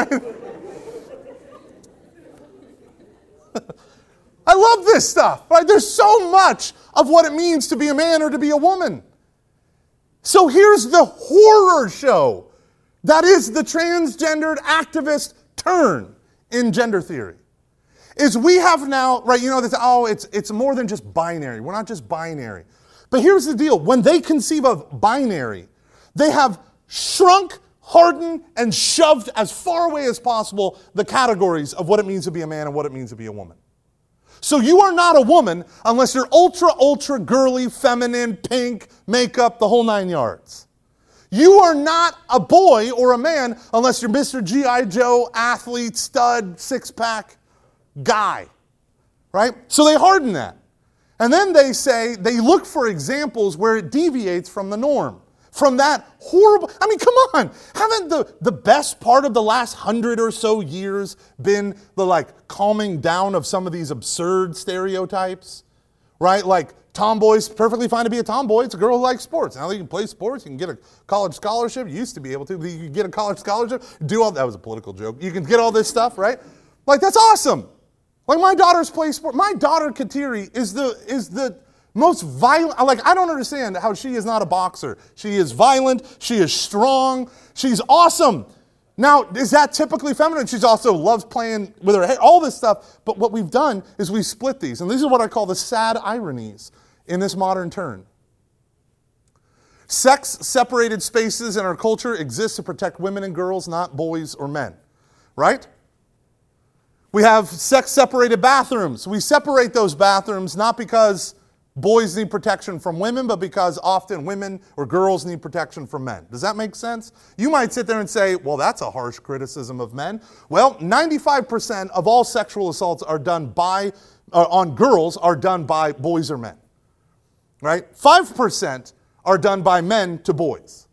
I love this stuff, right? There's so much of what it means to be a man or to be a woman. So here's the horror show that is the transgendered activist turn in gender theory, is we have now, right, it's more than just binary. We're not just binary. But here's the deal. When they conceive of binary, they have shrunk, hardened, and shoved as far away as possible the categories of what it means to be a man and what it means to be a woman. So you are not a woman unless you're ultra girly, feminine, pink, makeup, the whole 9 yards. You are not a boy or a man unless you're Mr. G.I. Joe, athlete, stud, six-pack guy, right? So they harden that. And then they look for examples where it deviates from the norm. From that horrible, I mean, come on. Haven't the best part of the last 100 or so years been the calming down of some of these absurd stereotypes? Right? Like tomboys, perfectly fine to be a tomboy. It's a girl who likes sports. Now that you can play sports, you can get a college scholarship. You used to be able to. You can get a college scholarship, that was a political joke. You can get all this stuff, right? Like, that's awesome. Like, my daughters play sport. My daughter, Kateri, is the most violent. I don't understand how she is not a boxer. She is violent. She is strong. She's awesome. Now, is that typically feminine? She also loves playing with her hair, all this stuff. But what we've done is we split these. And these are what I call the sad ironies in this modern turn. Sex-separated spaces in our culture exist to protect women and girls, not boys or men. Right? We have sex-separated bathrooms. We separate those bathrooms not because boys need protection from women, but because often women or girls need protection from men. Does that make sense? You might sit there and say, well, that's a harsh criticism of men. Well, 95% of all sexual assaults are done on girls are done by boys or men. Right? 5% are done by men to boys.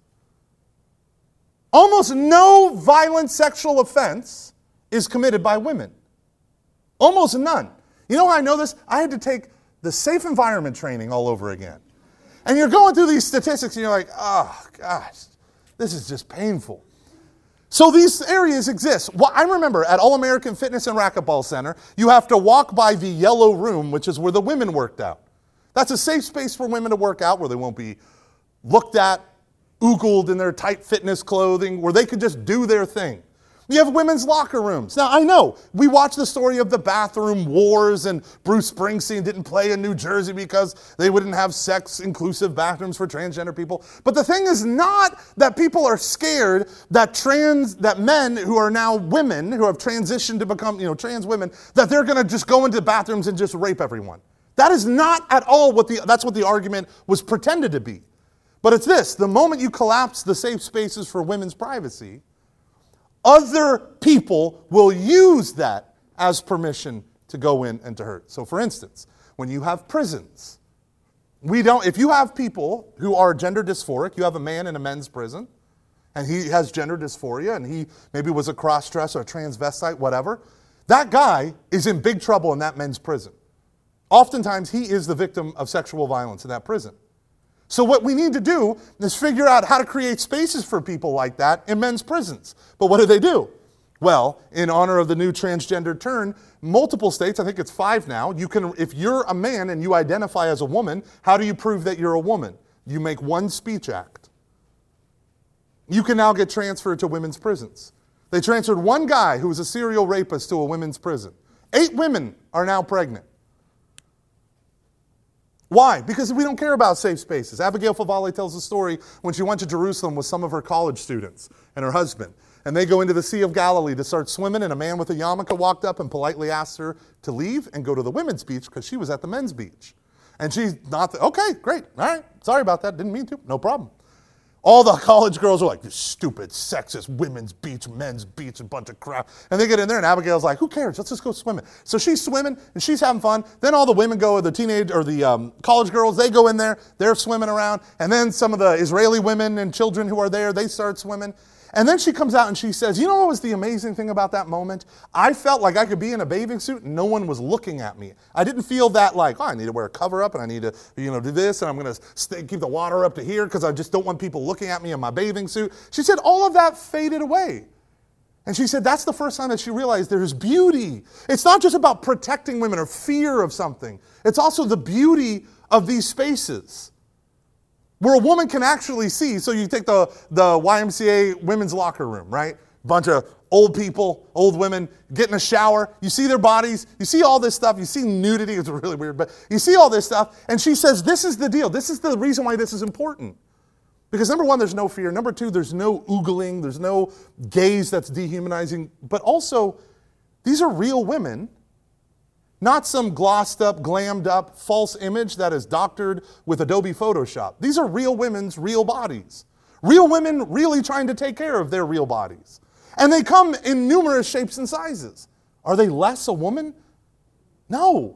Almost no violent sexual offense is committed by women. Almost none. You know how I know this? I had to take the safe environment training all over again. And you're going through these statistics and you're like, oh, gosh, this is just painful. So these areas exist. Well, I remember at All-American Fitness and Racquetball Center, you have to walk by the yellow room, which is where the women worked out. That's a safe space for women to work out where they won't be looked at, oogled in their tight fitness clothing, where they could just do their thing. You have women's locker rooms. Now, I know, we watch the story of the bathroom wars and Bruce Springsteen didn't play in New Jersey because they wouldn't have sex-inclusive bathrooms for transgender people. But the thing is not that people are scared that men who are now women, who have transitioned to become, trans women, that they're going to just go into bathrooms and just rape everyone. That is not at all that's what the argument was pretended to be. But it's this: the moment you collapse the safe spaces for women's privacy, other people will use that as permission to go in and to hurt. So for instance, when you have prisons, if you have people who are gender dysphoric, you have a man in a men's prison, and he has gender dysphoria, and he maybe was a cross-dresser, a transvestite, whatever, that guy is in big trouble in that men's prison. Oftentimes, he is the victim of sexual violence in that prison. So what we need to do is figure out how to create spaces for people like that in men's prisons. But what do? Well, in honor of the new transgender turn, multiple states, I think it's 5 now, if you're a man and you identify as a woman, how do you prove that you're a woman? You make one speech act. You can now get transferred to women's prisons. They transferred one guy who was a serial rapist to a women's prison. 8 women are now pregnant. Why? Because we don't care about safe spaces. Abigail Favale tells a story when she went to Jerusalem with some of her college students and her husband. And they go into the Sea of Galilee to start swimming, and a man with a yarmulke walked up and politely asked her to leave and go to the women's beach because she was at the men's beach. And she's not, okay, great, all right, sorry about that, didn't mean to, no problem. All the college girls are like, this stupid, sexist, women's beach, men's beach, a bunch of crap. And they get in there, and Abigail's like, who cares? Let's just go swimming. So she's swimming, and she's having fun. Then all the women go, the college girls, they go in there, they're swimming around. And then some of the Israeli women and children who are there, they start swimming. And then she comes out and she says, you know what was the amazing thing about that moment? I felt like I could be in a bathing suit and no one was looking at me. I didn't feel that like, I need to wear a cover up and I need to, do this and I'm going to keep the water up to here because I just don't want people looking at me in my bathing suit. She said all of that faded away. And she said that's the first time that she realized there's beauty. It's not just about protecting women or fear of something. It's also the beauty of these spaces, where a woman can actually see. So you take the YMCA women's locker room, right? Bunch of old people, old women, get in a shower. You see their bodies. You see all this stuff. You see nudity. It's really weird, but you see all this stuff. And she says, this is the deal. This is the reason why this is important. Because number one, there's no fear. Number two, there's no oogling. There's no gaze that's dehumanizing. But also, these are real women. Not some glossed up, glammed up, false image that is doctored with Adobe Photoshop. These are real women's real bodies. Real women really trying to take care of their real bodies. And they come in numerous shapes and sizes. Are they less a woman? No.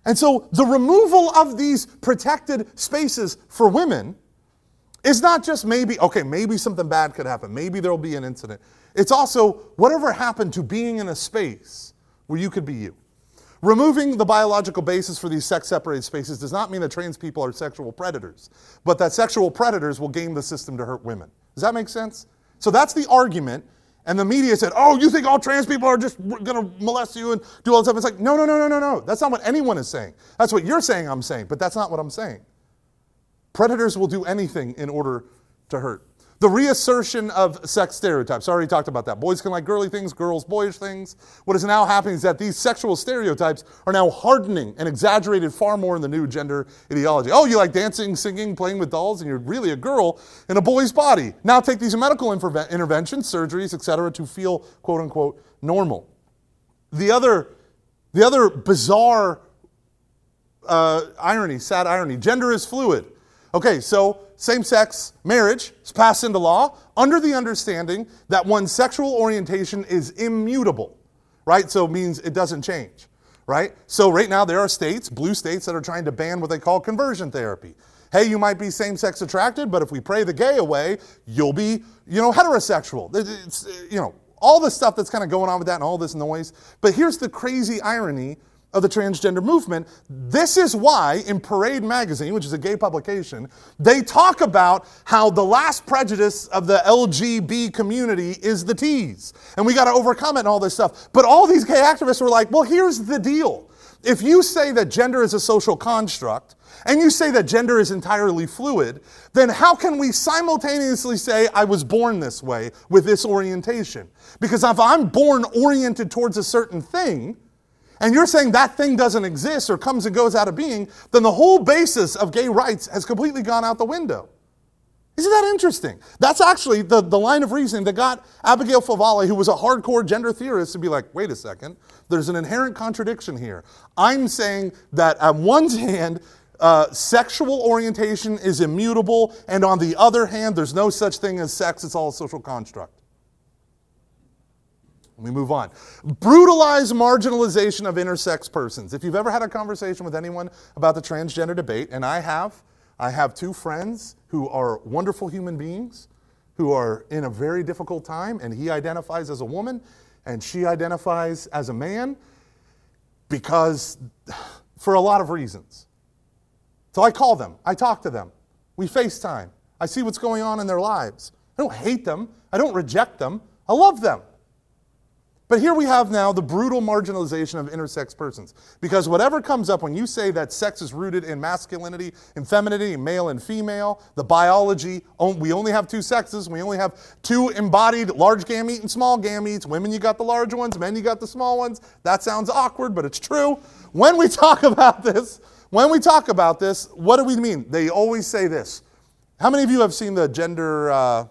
And so the removal of these protected spaces for women is not just maybe something bad could happen. Maybe there'll be an incident. It's also whatever happened to being in a space where you could be you. Removing the biological basis for these sex-separated spaces does not mean that trans people are sexual predators, but that sexual predators will game the system to hurt women. Does that make sense? So that's the argument. And the media said, oh, you think all trans people are just going to molest you and do all this stuff? It's like, no. That's not what anyone is saying. That's what you're saying I'm saying, but that's not what I'm saying. Predators will do anything in order to hurt. The reassertion of sex stereotypes. I already talked about that. Boys can like girly things, girls boyish things. What is now happening is that these sexual stereotypes are now hardening and exaggerated far more in the new gender ideology. Oh, you like dancing, singing, playing with dolls, and you're really a girl in a boy's body. Now take these medical interventions, surgeries, etc., to feel quote unquote normal. The other bizarre irony, sad irony, gender is fluid. Okay, so same-sex marriage is passed into law under the understanding that one's sexual orientation is immutable, right? So it means it doesn't change, right? So right now there are states, blue states, that are trying to ban what they call conversion therapy. Hey, you might be same-sex attracted, but if we pray the gay away, you'll be, heterosexual. It's, all the stuff that's kind of going on with that and all this noise. But here's the crazy irony of the transgender movement. This is why in Parade magazine, which is a gay publication, they talk about how the last prejudice of the LGB community is the T's. And we got to overcome it and all this stuff. But all these gay activists were like, well, here's the deal. If you say that gender is a social construct, and you say that gender is entirely fluid, then how can we simultaneously say I was born this way with this orientation? Because if I'm born oriented towards a certain thing, and you're saying that thing doesn't exist or comes and goes out of being, then the whole basis of gay rights has completely gone out the window. Isn't that interesting? That's actually the line of reasoning that got Abigail Favale, who was a hardcore gender theorist, to be like, wait a second, there's an inherent contradiction here. I'm saying that on one hand, sexual orientation is immutable, and on the other hand, there's no such thing as sex, it's all a social construct. Let me move on. Brutalized marginalization of intersex persons. If you've ever had a conversation with anyone about the transgender debate, and I have two friends who are wonderful human beings who are in a very difficult time, and he identifies as a woman and she identifies as a man because for a lot of reasons. So I call them, I talk to them, we FaceTime, I see what's going on in their lives. I don't hate them, I don't reject them, I love them. But here we have now the brutal marginalization of intersex persons. Because whatever comes up when you say that sex is rooted in masculinity and femininity, male and female, the biology, we only have two sexes, we only have two embodied large gamete and small gametes. Women, you got the large ones, men, you got the small ones. That sounds awkward, but it's true. When we talk about this, what do we mean? They always say this. How many of you have seen the gender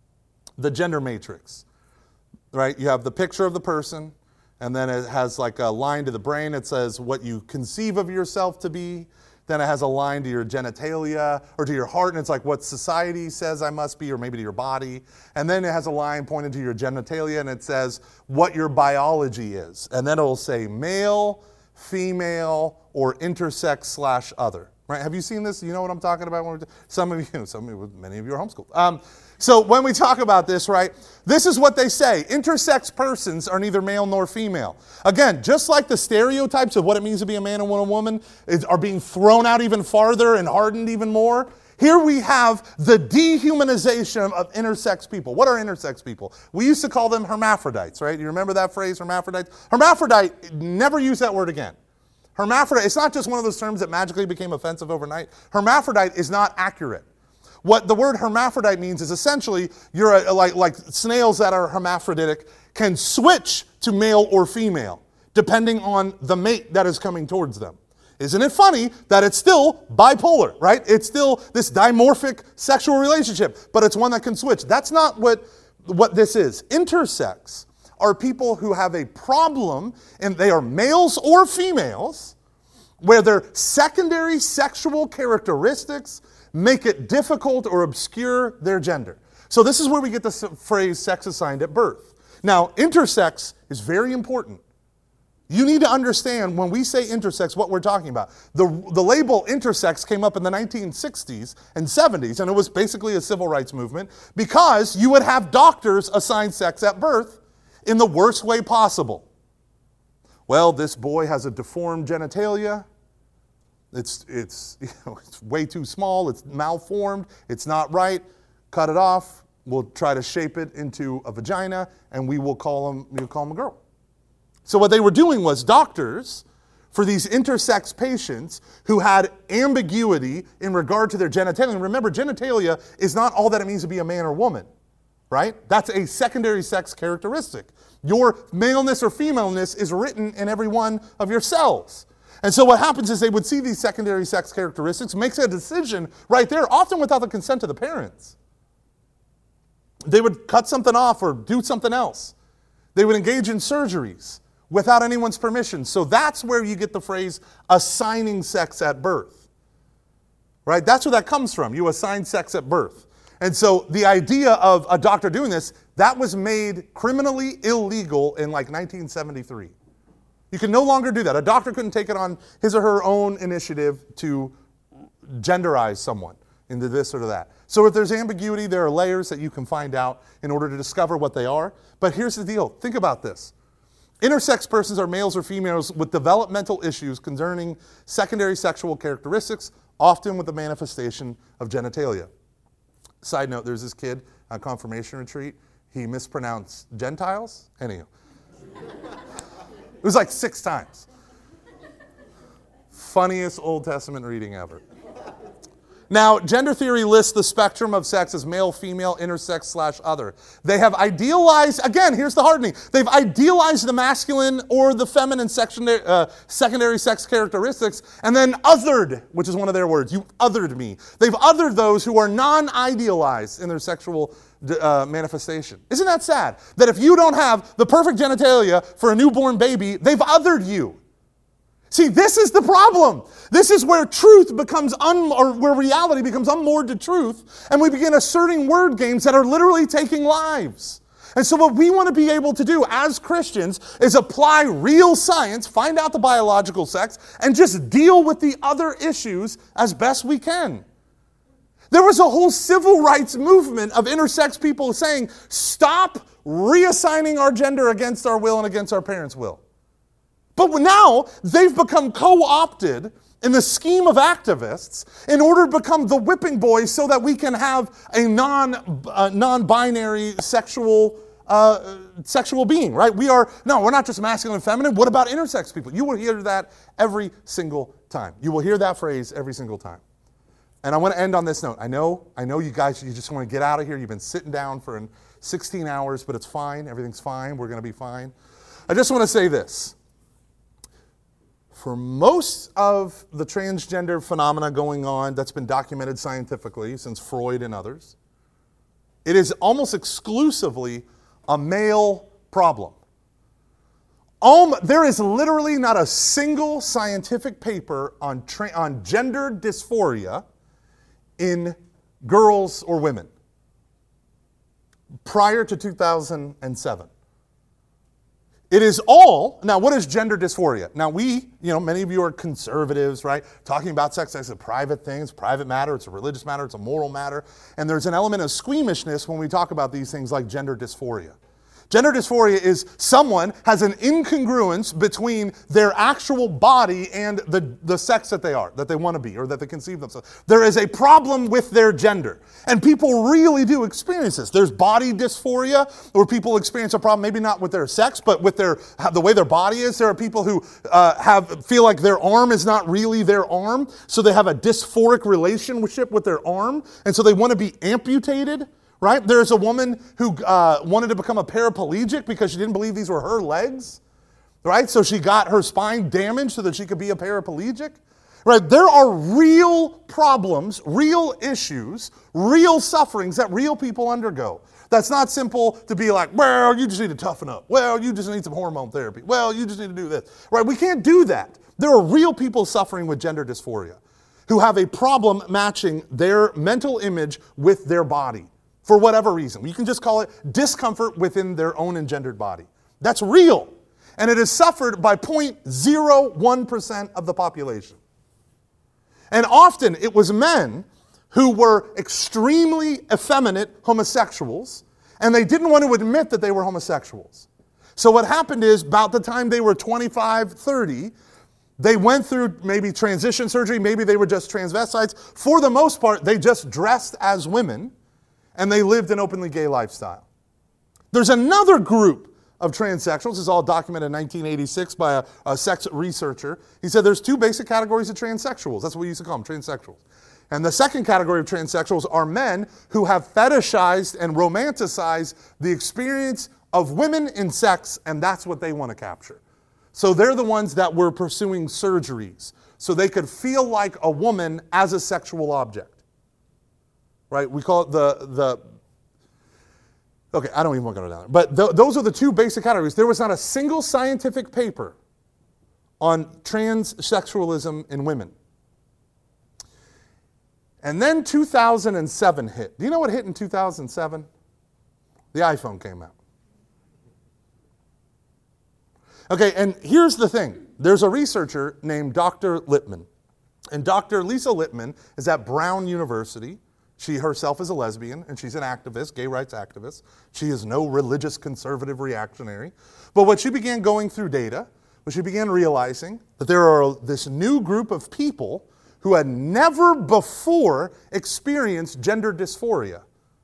matrix? Right, you have the picture of the person, and then it has like a line to the brain. It says what you conceive of yourself to be. Then it has a line to your genitalia or to your heart, and it's like what society says I must be, or maybe to your body. And then it has a line pointed to your genitalia, and it says what your biology is. And then it'll say male, female, or intersex / other. Right? Have you seen this? You know what I'm talking about? Many of you are homeschooled. So when we talk about this, right, this is what they say. Intersex persons are neither male nor female. Again, just like the stereotypes of what it means to be a man and a woman are being thrown out even farther and hardened even more, here we have the dehumanization of intersex people. What are intersex people? We used to call them hermaphrodites, right? You remember that phrase, hermaphrodites? Hermaphrodite, never use that word again. Hermaphrodite, it's not just one of those terms that magically became offensive overnight. Hermaphrodite is not accurate. What the word hermaphrodite means is essentially you're like snails that are hermaphroditic can switch to male or female depending on the mate that is coming towards them. Isn't it funny that it's still bipolar, right? It's still this dimorphic sexual relationship, but it's one that can switch. That's not what this is. Intersex are people who have a problem, and they are males or females, where their secondary sexual characteristics make it difficult or obscure their gender. So this is where we get the phrase sex assigned at birth. Now, intersex is very important. You need to understand when we say intersex what we're talking about. The label intersex came up in the 1960s and 70s, and it was basically a civil rights movement because you would have doctors assign sex at birth in the worst way possible. Well, this boy has a deformed genitalia. It's way too small. It's malformed. It's not right. Cut it off. We'll try to shape it into a vagina, and we'll call him a girl. So what they were doing was doctors, for these intersex patients who had ambiguity in regard to their genitalia. And remember, genitalia is not all that it means to be a man or woman, right? That's a secondary sex characteristic. Your maleness or femaleness is written in every one of your cells. And so what happens is they would see these secondary sex characteristics, makes a decision right there, often without the consent of the parents. They would cut something off or do something else. They would engage in surgeries without anyone's permission. So that's where you get the phrase assigning sex at birth. Right? That's where that comes from. You assign sex at birth. And so the idea of a doctor doing this, that was made criminally illegal in like 1973. You can no longer do that. A doctor couldn't take it on his or her own initiative to genderize someone into this or to that. So if there's ambiguity, there are layers that you can find out in order to discover what they are. But here's the deal. Think about this. Intersex persons are males or females with developmental issues concerning secondary sexual characteristics, often with the manifestation of genitalia. Side note, there's this kid on confirmation retreat. He mispronounced Gentiles. Anyhow. It was like 6 times. Funniest Old Testament reading ever. Now, gender theory lists the spectrum of sex as male, female, intersex / other. They have idealized, again, here's the hardening. They've idealized the masculine or the feminine secondary sex characteristics and then othered, which is one of their words. You othered me. They've othered those who are non-idealized in their sexual manifestation. Isn't that sad? That if you don't have the perfect genitalia for a newborn baby, they've othered you. See, this is the problem. This is where truth becomes, where reality becomes unmoored to truth, and we begin asserting word games that are literally taking lives. And so what we want to be able to do as Christians is apply real science, find out the biological sex, and just deal with the other issues as best we can. There was a whole civil rights movement of intersex people saying, stop reassigning our gender against our will and against our parents' will. But now they've become co-opted in the scheme of activists in order to become the whipping boys so that we can have a non-binary sexual being, right? We're not just masculine and feminine. What about intersex people? You will hear that every single time. You will hear that phrase every single time. And I want to end on this note. I know you guys, you just want to get out of here. You've been sitting down for 16 hours, but it's fine. Everything's fine. We're going to be fine. I just want to say this. For most of the transgender phenomena going on that's been documented scientifically since Freud and others, it is almost exclusively a male problem. There is literally not a single scientific paper on gender dysphoria in girls or women prior to 2007. It is all, now what is gender dysphoria? Now many of you are conservatives, right? Talking about sex as a private thing, it's a private matter, it's a religious matter, it's a moral matter. And there's an element of squeamishness when we talk about these things like gender dysphoria. Gender dysphoria is someone has an incongruence between their actual body and the sex that they are, that they want to be, or that they conceive themselves. There is a problem with their gender. And people really do experience this. There's body dysphoria, where people experience a problem, maybe not with their sex, but with the way their body is. There are people who feel like their arm is not really their arm, so they have a dysphoric relationship with their arm, and so they want to be amputated. Right? There's a woman who wanted to become a paraplegic because she didn't believe these were her legs. Right? So she got her spine damaged so that she could be a paraplegic. Right? There are real problems, real issues, real sufferings that real people undergo. That's not simple to be like, well, you just need to toughen up. Well, you just need some hormone therapy. Well, you just need to do this. Right? We can't do that. There are real people suffering with gender dysphoria who have a problem matching their mental image with their body. For whatever reason. You can just call it discomfort within their own engendered body. That's real. And it is suffered by 0.01% of the population. And often it was men who were extremely effeminate homosexuals, and they didn't want to admit that they were homosexuals. So what happened is, about the time they were 25, 30, they went through maybe transition surgery, maybe they were just transvestites. For the most part, they just dressed as women, and they lived an openly gay lifestyle. There's another group of transsexuals. This is all documented in 1986 by a sex researcher. He said there's two basic categories of transsexuals. That's what we used to call them, transsexuals. And the second category of transsexuals are men who have fetishized and romanticized the experience of women in sex, and that's what they want to capture. So they're the ones that were pursuing surgeries so they could feel like a woman as a sexual object. Right? We call it okay, I don't even want to go down there. But those are the two basic categories. There was not a single scientific paper on transsexualism in women. And then 2007 hit. Do you know what hit in 2007? The iPhone came out. Okay, and here's the thing. There's a researcher named Dr. Lippman. And Dr. Lisa Lippman is at Brown University. She herself is a lesbian, and she's an activist, gay rights activist. She is no religious conservative reactionary. But what she began going through data, was she began realizing that there are this new group of people who had never before experienced gender dysphoria.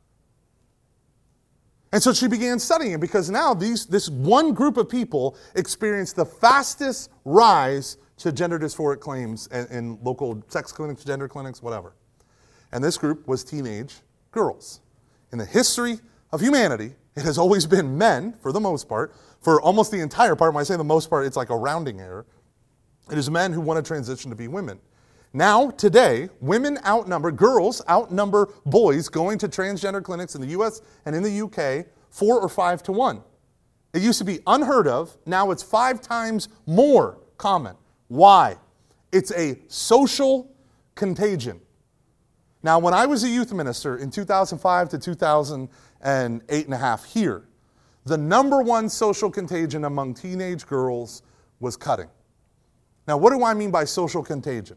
And so she began studying it, because now this one group of people experienced the fastest rise to gender dysphoric claims in local sex clinics, gender clinics, whatever. And this group was teenage girls. In the history of humanity, it has always been men, for the most part, for almost the entire part. When I say the most part, it's like a rounding error. It is men who want to transition to be women. Now, today, girls outnumber boys going to transgender clinics in the US and in the UK 4 or 5 to 1. It used to be unheard of. Now it's 5 times more common. Why? It's a social contagion. Now, when I was a youth minister in 2005 to 2008 and a half here, the number one social contagion among teenage girls was cutting. Now, what do I mean by social contagion?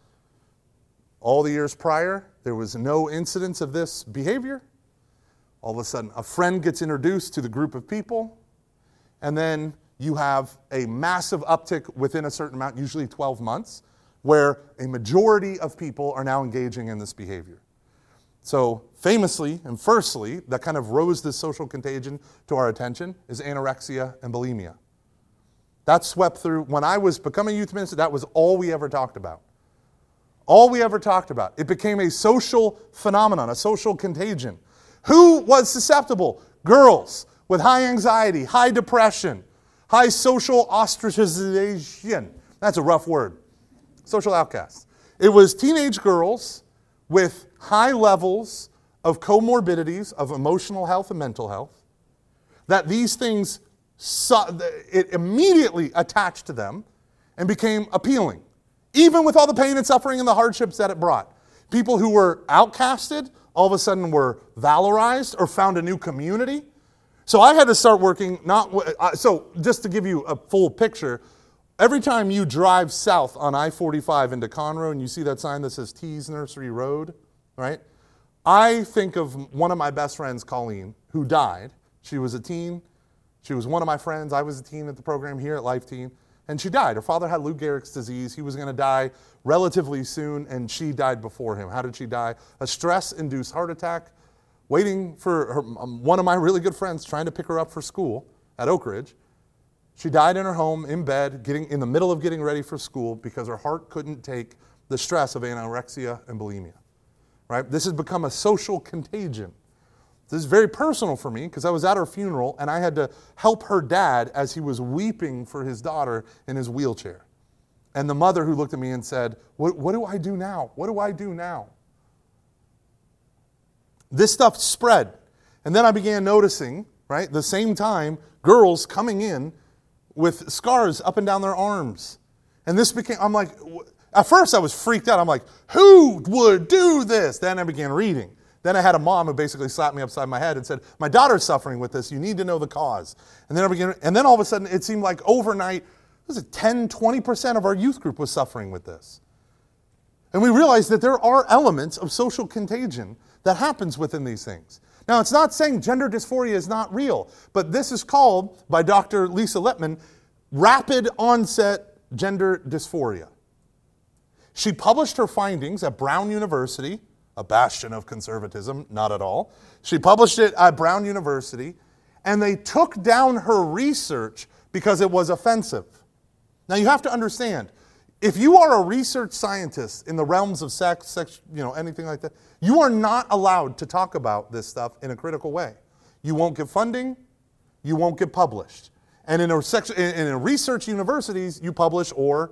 All the years prior, there was no incidence of this behavior. All of a sudden, a friend gets introduced to the group of people, and then you have a massive uptick within a certain amount, usually 12 months, where a majority of people are now engaging in this behavior. So famously and firstly, that kind of rose this social contagion to our attention is anorexia and bulimia. That swept through. When I was becoming youth minister, that was all we ever talked about. All we ever talked about. It became a social phenomenon, a social contagion. Who was susceptible? Girls with high anxiety, high depression, high social ostracization. That's a rough word. Social outcasts. It was teenage girls with high levels of comorbidities of emotional health and mental health, that these things, it immediately attached to them and became appealing. Even with all the pain and suffering and the hardships that it brought. People who were outcasted all of a sudden were valorized or found a new community. So I had to start working, so just to give you a full picture, every time you drive south on I-45 into Conroe and you see that sign that says Tees Nursery Road, right? I think of one of my best friends, Colleen, who died. She was a teen. She was one of my friends. I was a teen at the program here at Life Teen. And she died. Her father had Lou Gehrig's disease. He was going to die relatively soon, and she died before him. How did she die? A stress-induced heart attack, waiting for her, one of my really good friends trying to pick her up for school at Oak Ridge. She died in her home, in bed, in the middle of getting ready for school because her heart couldn't take the stress of anorexia and bulimia. Right? This has become a social contagion. This is very personal for me because I was at her funeral and I had to help her dad as he was weeping for his daughter in his wheelchair. And the mother who looked at me and said, what do I do now? What do I do now? This stuff spread. And then I began noticing, right, the same time, girls coming in with scars up and down their arms. And this became, I'm like, at first I was freaked out. I'm like, who would do this? Then I began reading. Then I had a mom who basically slapped me upside my head and said, my daughter's suffering with this. You need to know the cause. And then all of a sudden, it seemed like overnight, 10, 20% of our youth group was suffering with this. And we realized that there are elements of social contagion that happens within these things. Now, it's not saying gender dysphoria is not real, but this is called, by Dr. Lisa Lippman, rapid onset gender dysphoria. She published her findings at Brown University, a bastion of conservatism, not at all. She published it at Brown University, and they took down her research because it was offensive. Now, you have to understand, if you are a research scientist in the realms of sex, anything like that, you are not allowed to talk about this stuff in a critical way. You won't get funding, you won't get published. And in research universities, you publish or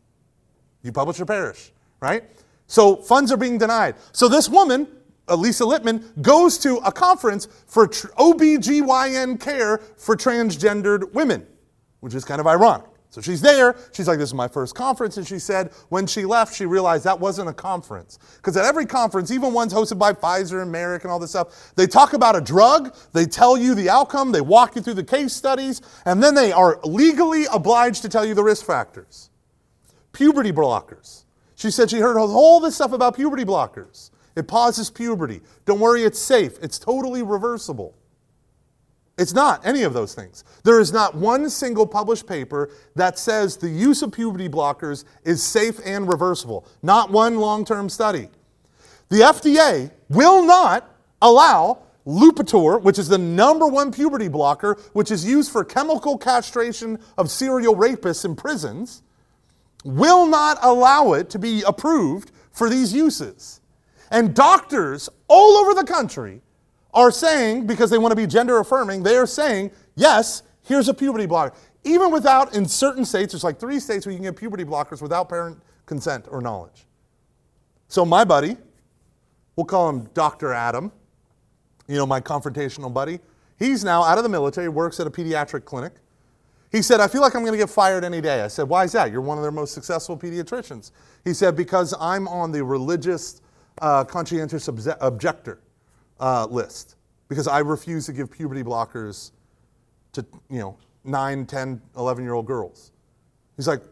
perish, right? So funds are being denied. So this woman, Lisa Lippman, goes to a conference for OBGYN care for transgendered women, which is kind of ironic. So she's there, she's like, this is my first conference, and she said when she left, she realized that wasn't a conference. Because at every conference, even ones hosted by Pfizer and Merck and all this stuff, they talk about a drug, they tell you the outcome, they walk you through the case studies, and then they are legally obliged to tell you the risk factors. Puberty blockers. She said she heard all this stuff about puberty blockers. It pauses puberty. Don't worry, it's safe. It's totally reversible. It's not any of those things. There is not one single published paper that says the use of puberty blockers is safe and reversible. Not one long-term study. The FDA will not allow Lipitor, which is the #1 puberty blocker, which is used for chemical castration of serial rapists in prisons, will not allow it to be approved for these uses. And doctors all over the country are saying, because they want to be gender affirming, they are saying, yes, here's a puberty blocker. Even without, in certain states, there's like 3 states where you can get puberty blockers without parent consent or knowledge. So my buddy, we'll call him Dr. Adam, my confrontational buddy, he's now out of the military, works at a pediatric clinic. He said, I feel like I'm going to get fired any day. I said, why is that? You're one of their most successful pediatricians. He said, because I'm on the religious conscientious objector list, because I refuse to give puberty blockers to 9, 10, 11-year-old girls. He's like,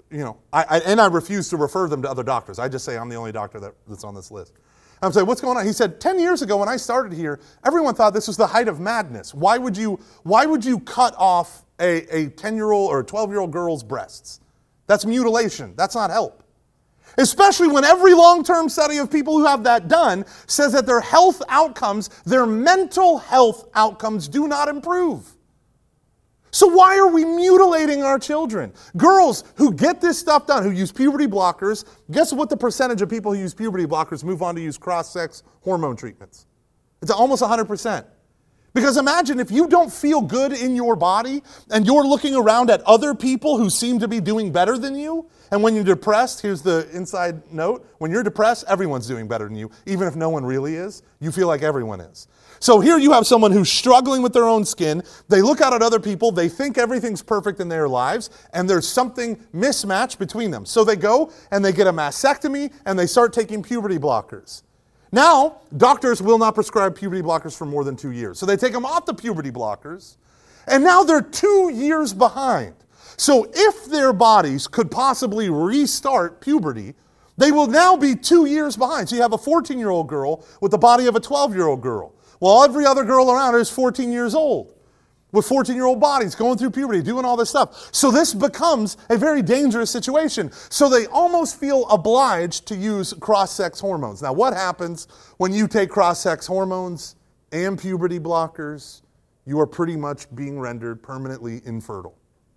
I refuse to refer them to other doctors. I just say I'm the only doctor that's on this list. I'm saying, what's going on? He said, 10 years ago when I started here, everyone thought this was the height of madness. Why would you cut off a 10-year-old or a 12-year-old girl's breasts? That's mutilation. That's not help. Especially when every long-term study of people who have that done says that their health outcomes, their mental health outcomes do not improve. So why are we mutilating our children? Girls who get this stuff done, who use puberty blockers, guess what the percentage of people who use puberty blockers move on to use cross-sex hormone treatments? It's almost 100%. Because imagine if you don't feel good in your body and you're looking around at other people who seem to be doing better than you, and when you're depressed, here's the inside note, when you're depressed, everyone's doing better than you, even if no one really is. You feel like everyone is. So here you have someone who's struggling with their own skin. They look out at other people, they think everything's perfect in their lives, and there's something mismatched between them. So they go and they get a mastectomy and they start taking puberty blockers. Now, doctors will not prescribe puberty blockers for more than 2 years. So they take them off the puberty blockers, and now they're 2 years behind. So if their bodies could possibly restart puberty, they will now be 2 years behind. So you have a 14-year-old girl with the body of a 12-year-old girl. Well, every other girl around her is 14 years old, with 14-year-old bodies going through puberty, doing all this stuff. So this becomes a very dangerous situation. So they almost feel obliged to use cross-sex hormones. Now, what happens when you take cross-sex hormones and puberty blockers? You are pretty much being rendered permanently infertile.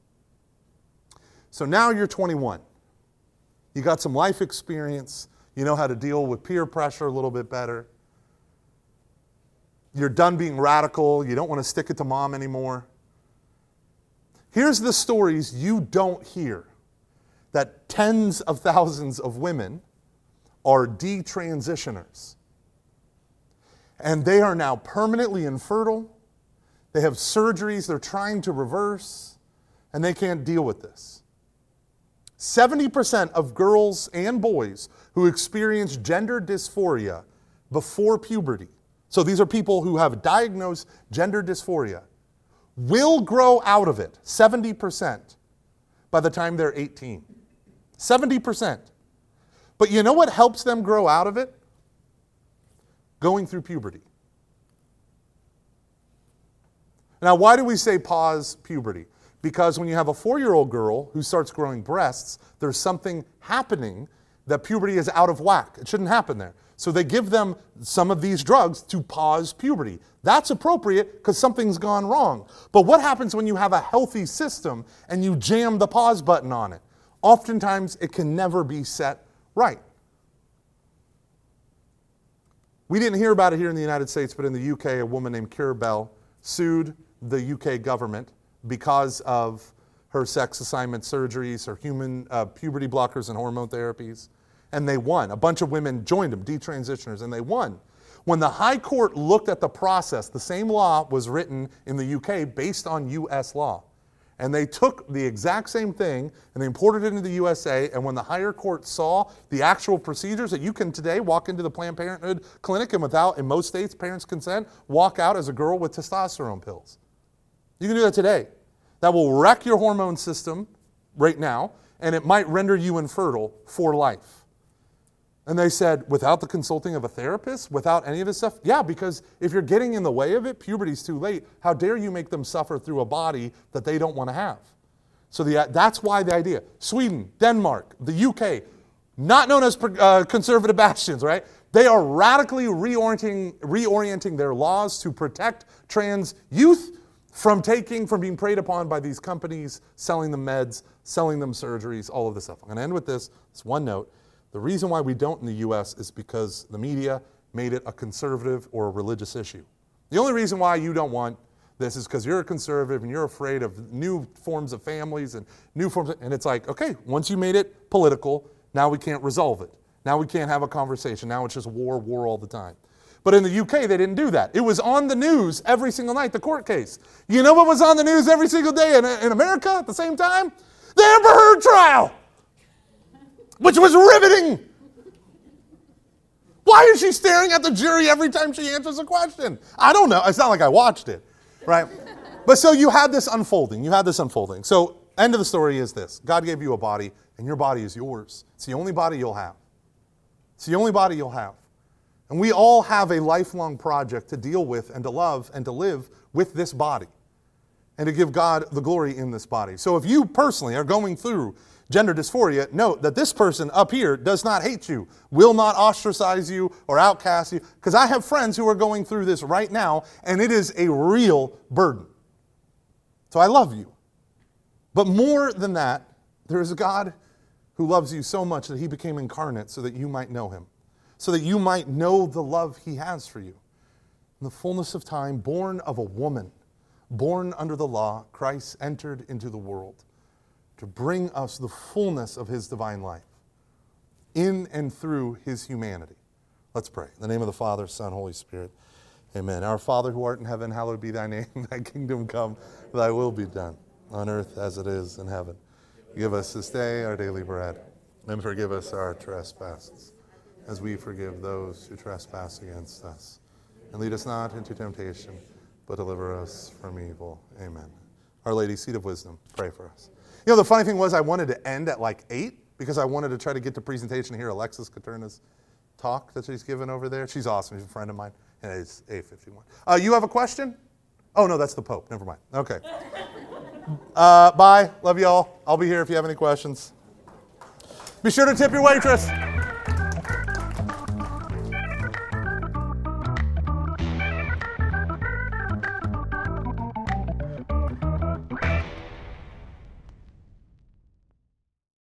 So now you're 21. You got some life experience. You know how to deal with peer pressure a little bit better. You're done being radical. You don't want to stick it to mom anymore. Here's the stories you don't hear, that tens of thousands of women are detransitioners. And they are now permanently infertile. They have surgeries they're trying to reverse, and they can't deal with this. 70% of girls and boys who experience gender dysphoria before puberty So these are people who have diagnosed gender dysphoria, will grow out of it 70% by the time they're 18. 70%. But you know what helps them grow out of it? Going through puberty. Now, why do we say pause puberty? Because when you have a 4-year-old girl who starts growing breasts, there's something happening that puberty is out of whack. It shouldn't happen there. So they give them some of these drugs to pause puberty. That's appropriate because something's gone wrong. But what happens when you have a healthy system and you jam the pause button on it? Oftentimes, it can never be set right. We didn't hear about it here in the United States, but in the UK, a woman named Keira Bell sued the UK government because of her sex assignment surgeries, her human puberty blockers and hormone therapies. And they won. A bunch of women joined them, detransitioners, and they won. When the High Court looked at the process, the same law was written in the UK based on US law. And they took the exact same thing and they imported it into the USA. And when the higher court saw the actual procedures that you can today walk into the Planned Parenthood clinic and without, in most states, parents' consent, walk out as a girl with testosterone pills. You can do that today. That will wreck your hormone system right now, and it might render you infertile for life. And they said, without the consulting of a therapist, without any of this stuff? Yeah, because if you're getting in the way of it, puberty's too late. How dare you make them suffer through a body that they don't want to have? So that's why the idea. Sweden, Denmark, the UK, not known as conservative bastions, right? They are radically reorienting their laws to protect trans youth from being preyed upon by these companies, selling them meds, selling them surgeries, all of this stuff. I'm going to end with this one note. The reason why we don't in the U.S. is because the media made it a conservative or a religious issue. The only reason why you don't want this is because you're a conservative and you're afraid of new forms of families and new forms and it's like, okay, once you made it political, now we can't resolve it. Now we can't have a conversation. Now it's just war all the time. But in the UK, they didn't do that. It was on the news every single night, the court case. You know what was on the news every single day in America at the same time? The Amber Heard trial, which was riveting. Why is she staring at the jury every time she answers a question? I don't know. It's not like I watched it, right? But so you had this unfolding. So end of the story is this. God gave you a body, and your body is yours. It's the only body you'll have. And we all have a lifelong project to deal with and to love and to live with this body and to give God the glory in this body. So if you personally are going through gender dysphoria, note that this person up here does not hate you, will not ostracize you or outcast you, because I have friends who are going through this right now, and it is a real burden. So I love you. But more than that, there is a God who loves you so much that he became incarnate so that you might know him, so that you might know the love he has for you. In the fullness of time, born of a woman, born under the law, Christ entered into the world to bring us the fullness of his divine life in and through his humanity. Let's pray. In the name of the Father, Son, Holy Spirit. Amen. Our Father who art in heaven, hallowed be thy name. Thy kingdom come, thy will be done, on earth as it is in heaven. Give us this day our daily bread, and forgive us our trespasses, as we forgive those who trespass against us. And lead us not into temptation, but deliver us from evil. Amen. Our Lady, seat of wisdom, pray for us. You know, the funny thing was I wanted to end at like 8 because I wanted to try to get to presentation and hear Alexis Caterna's talk that she's given over there. She's awesome. She's a friend of mine. And it's 8:51. You have a question? Oh, no, that's the Pope. Never mind. Okay. Bye. Love you all. I'll be here if you have any questions. Be sure to tip your waitress.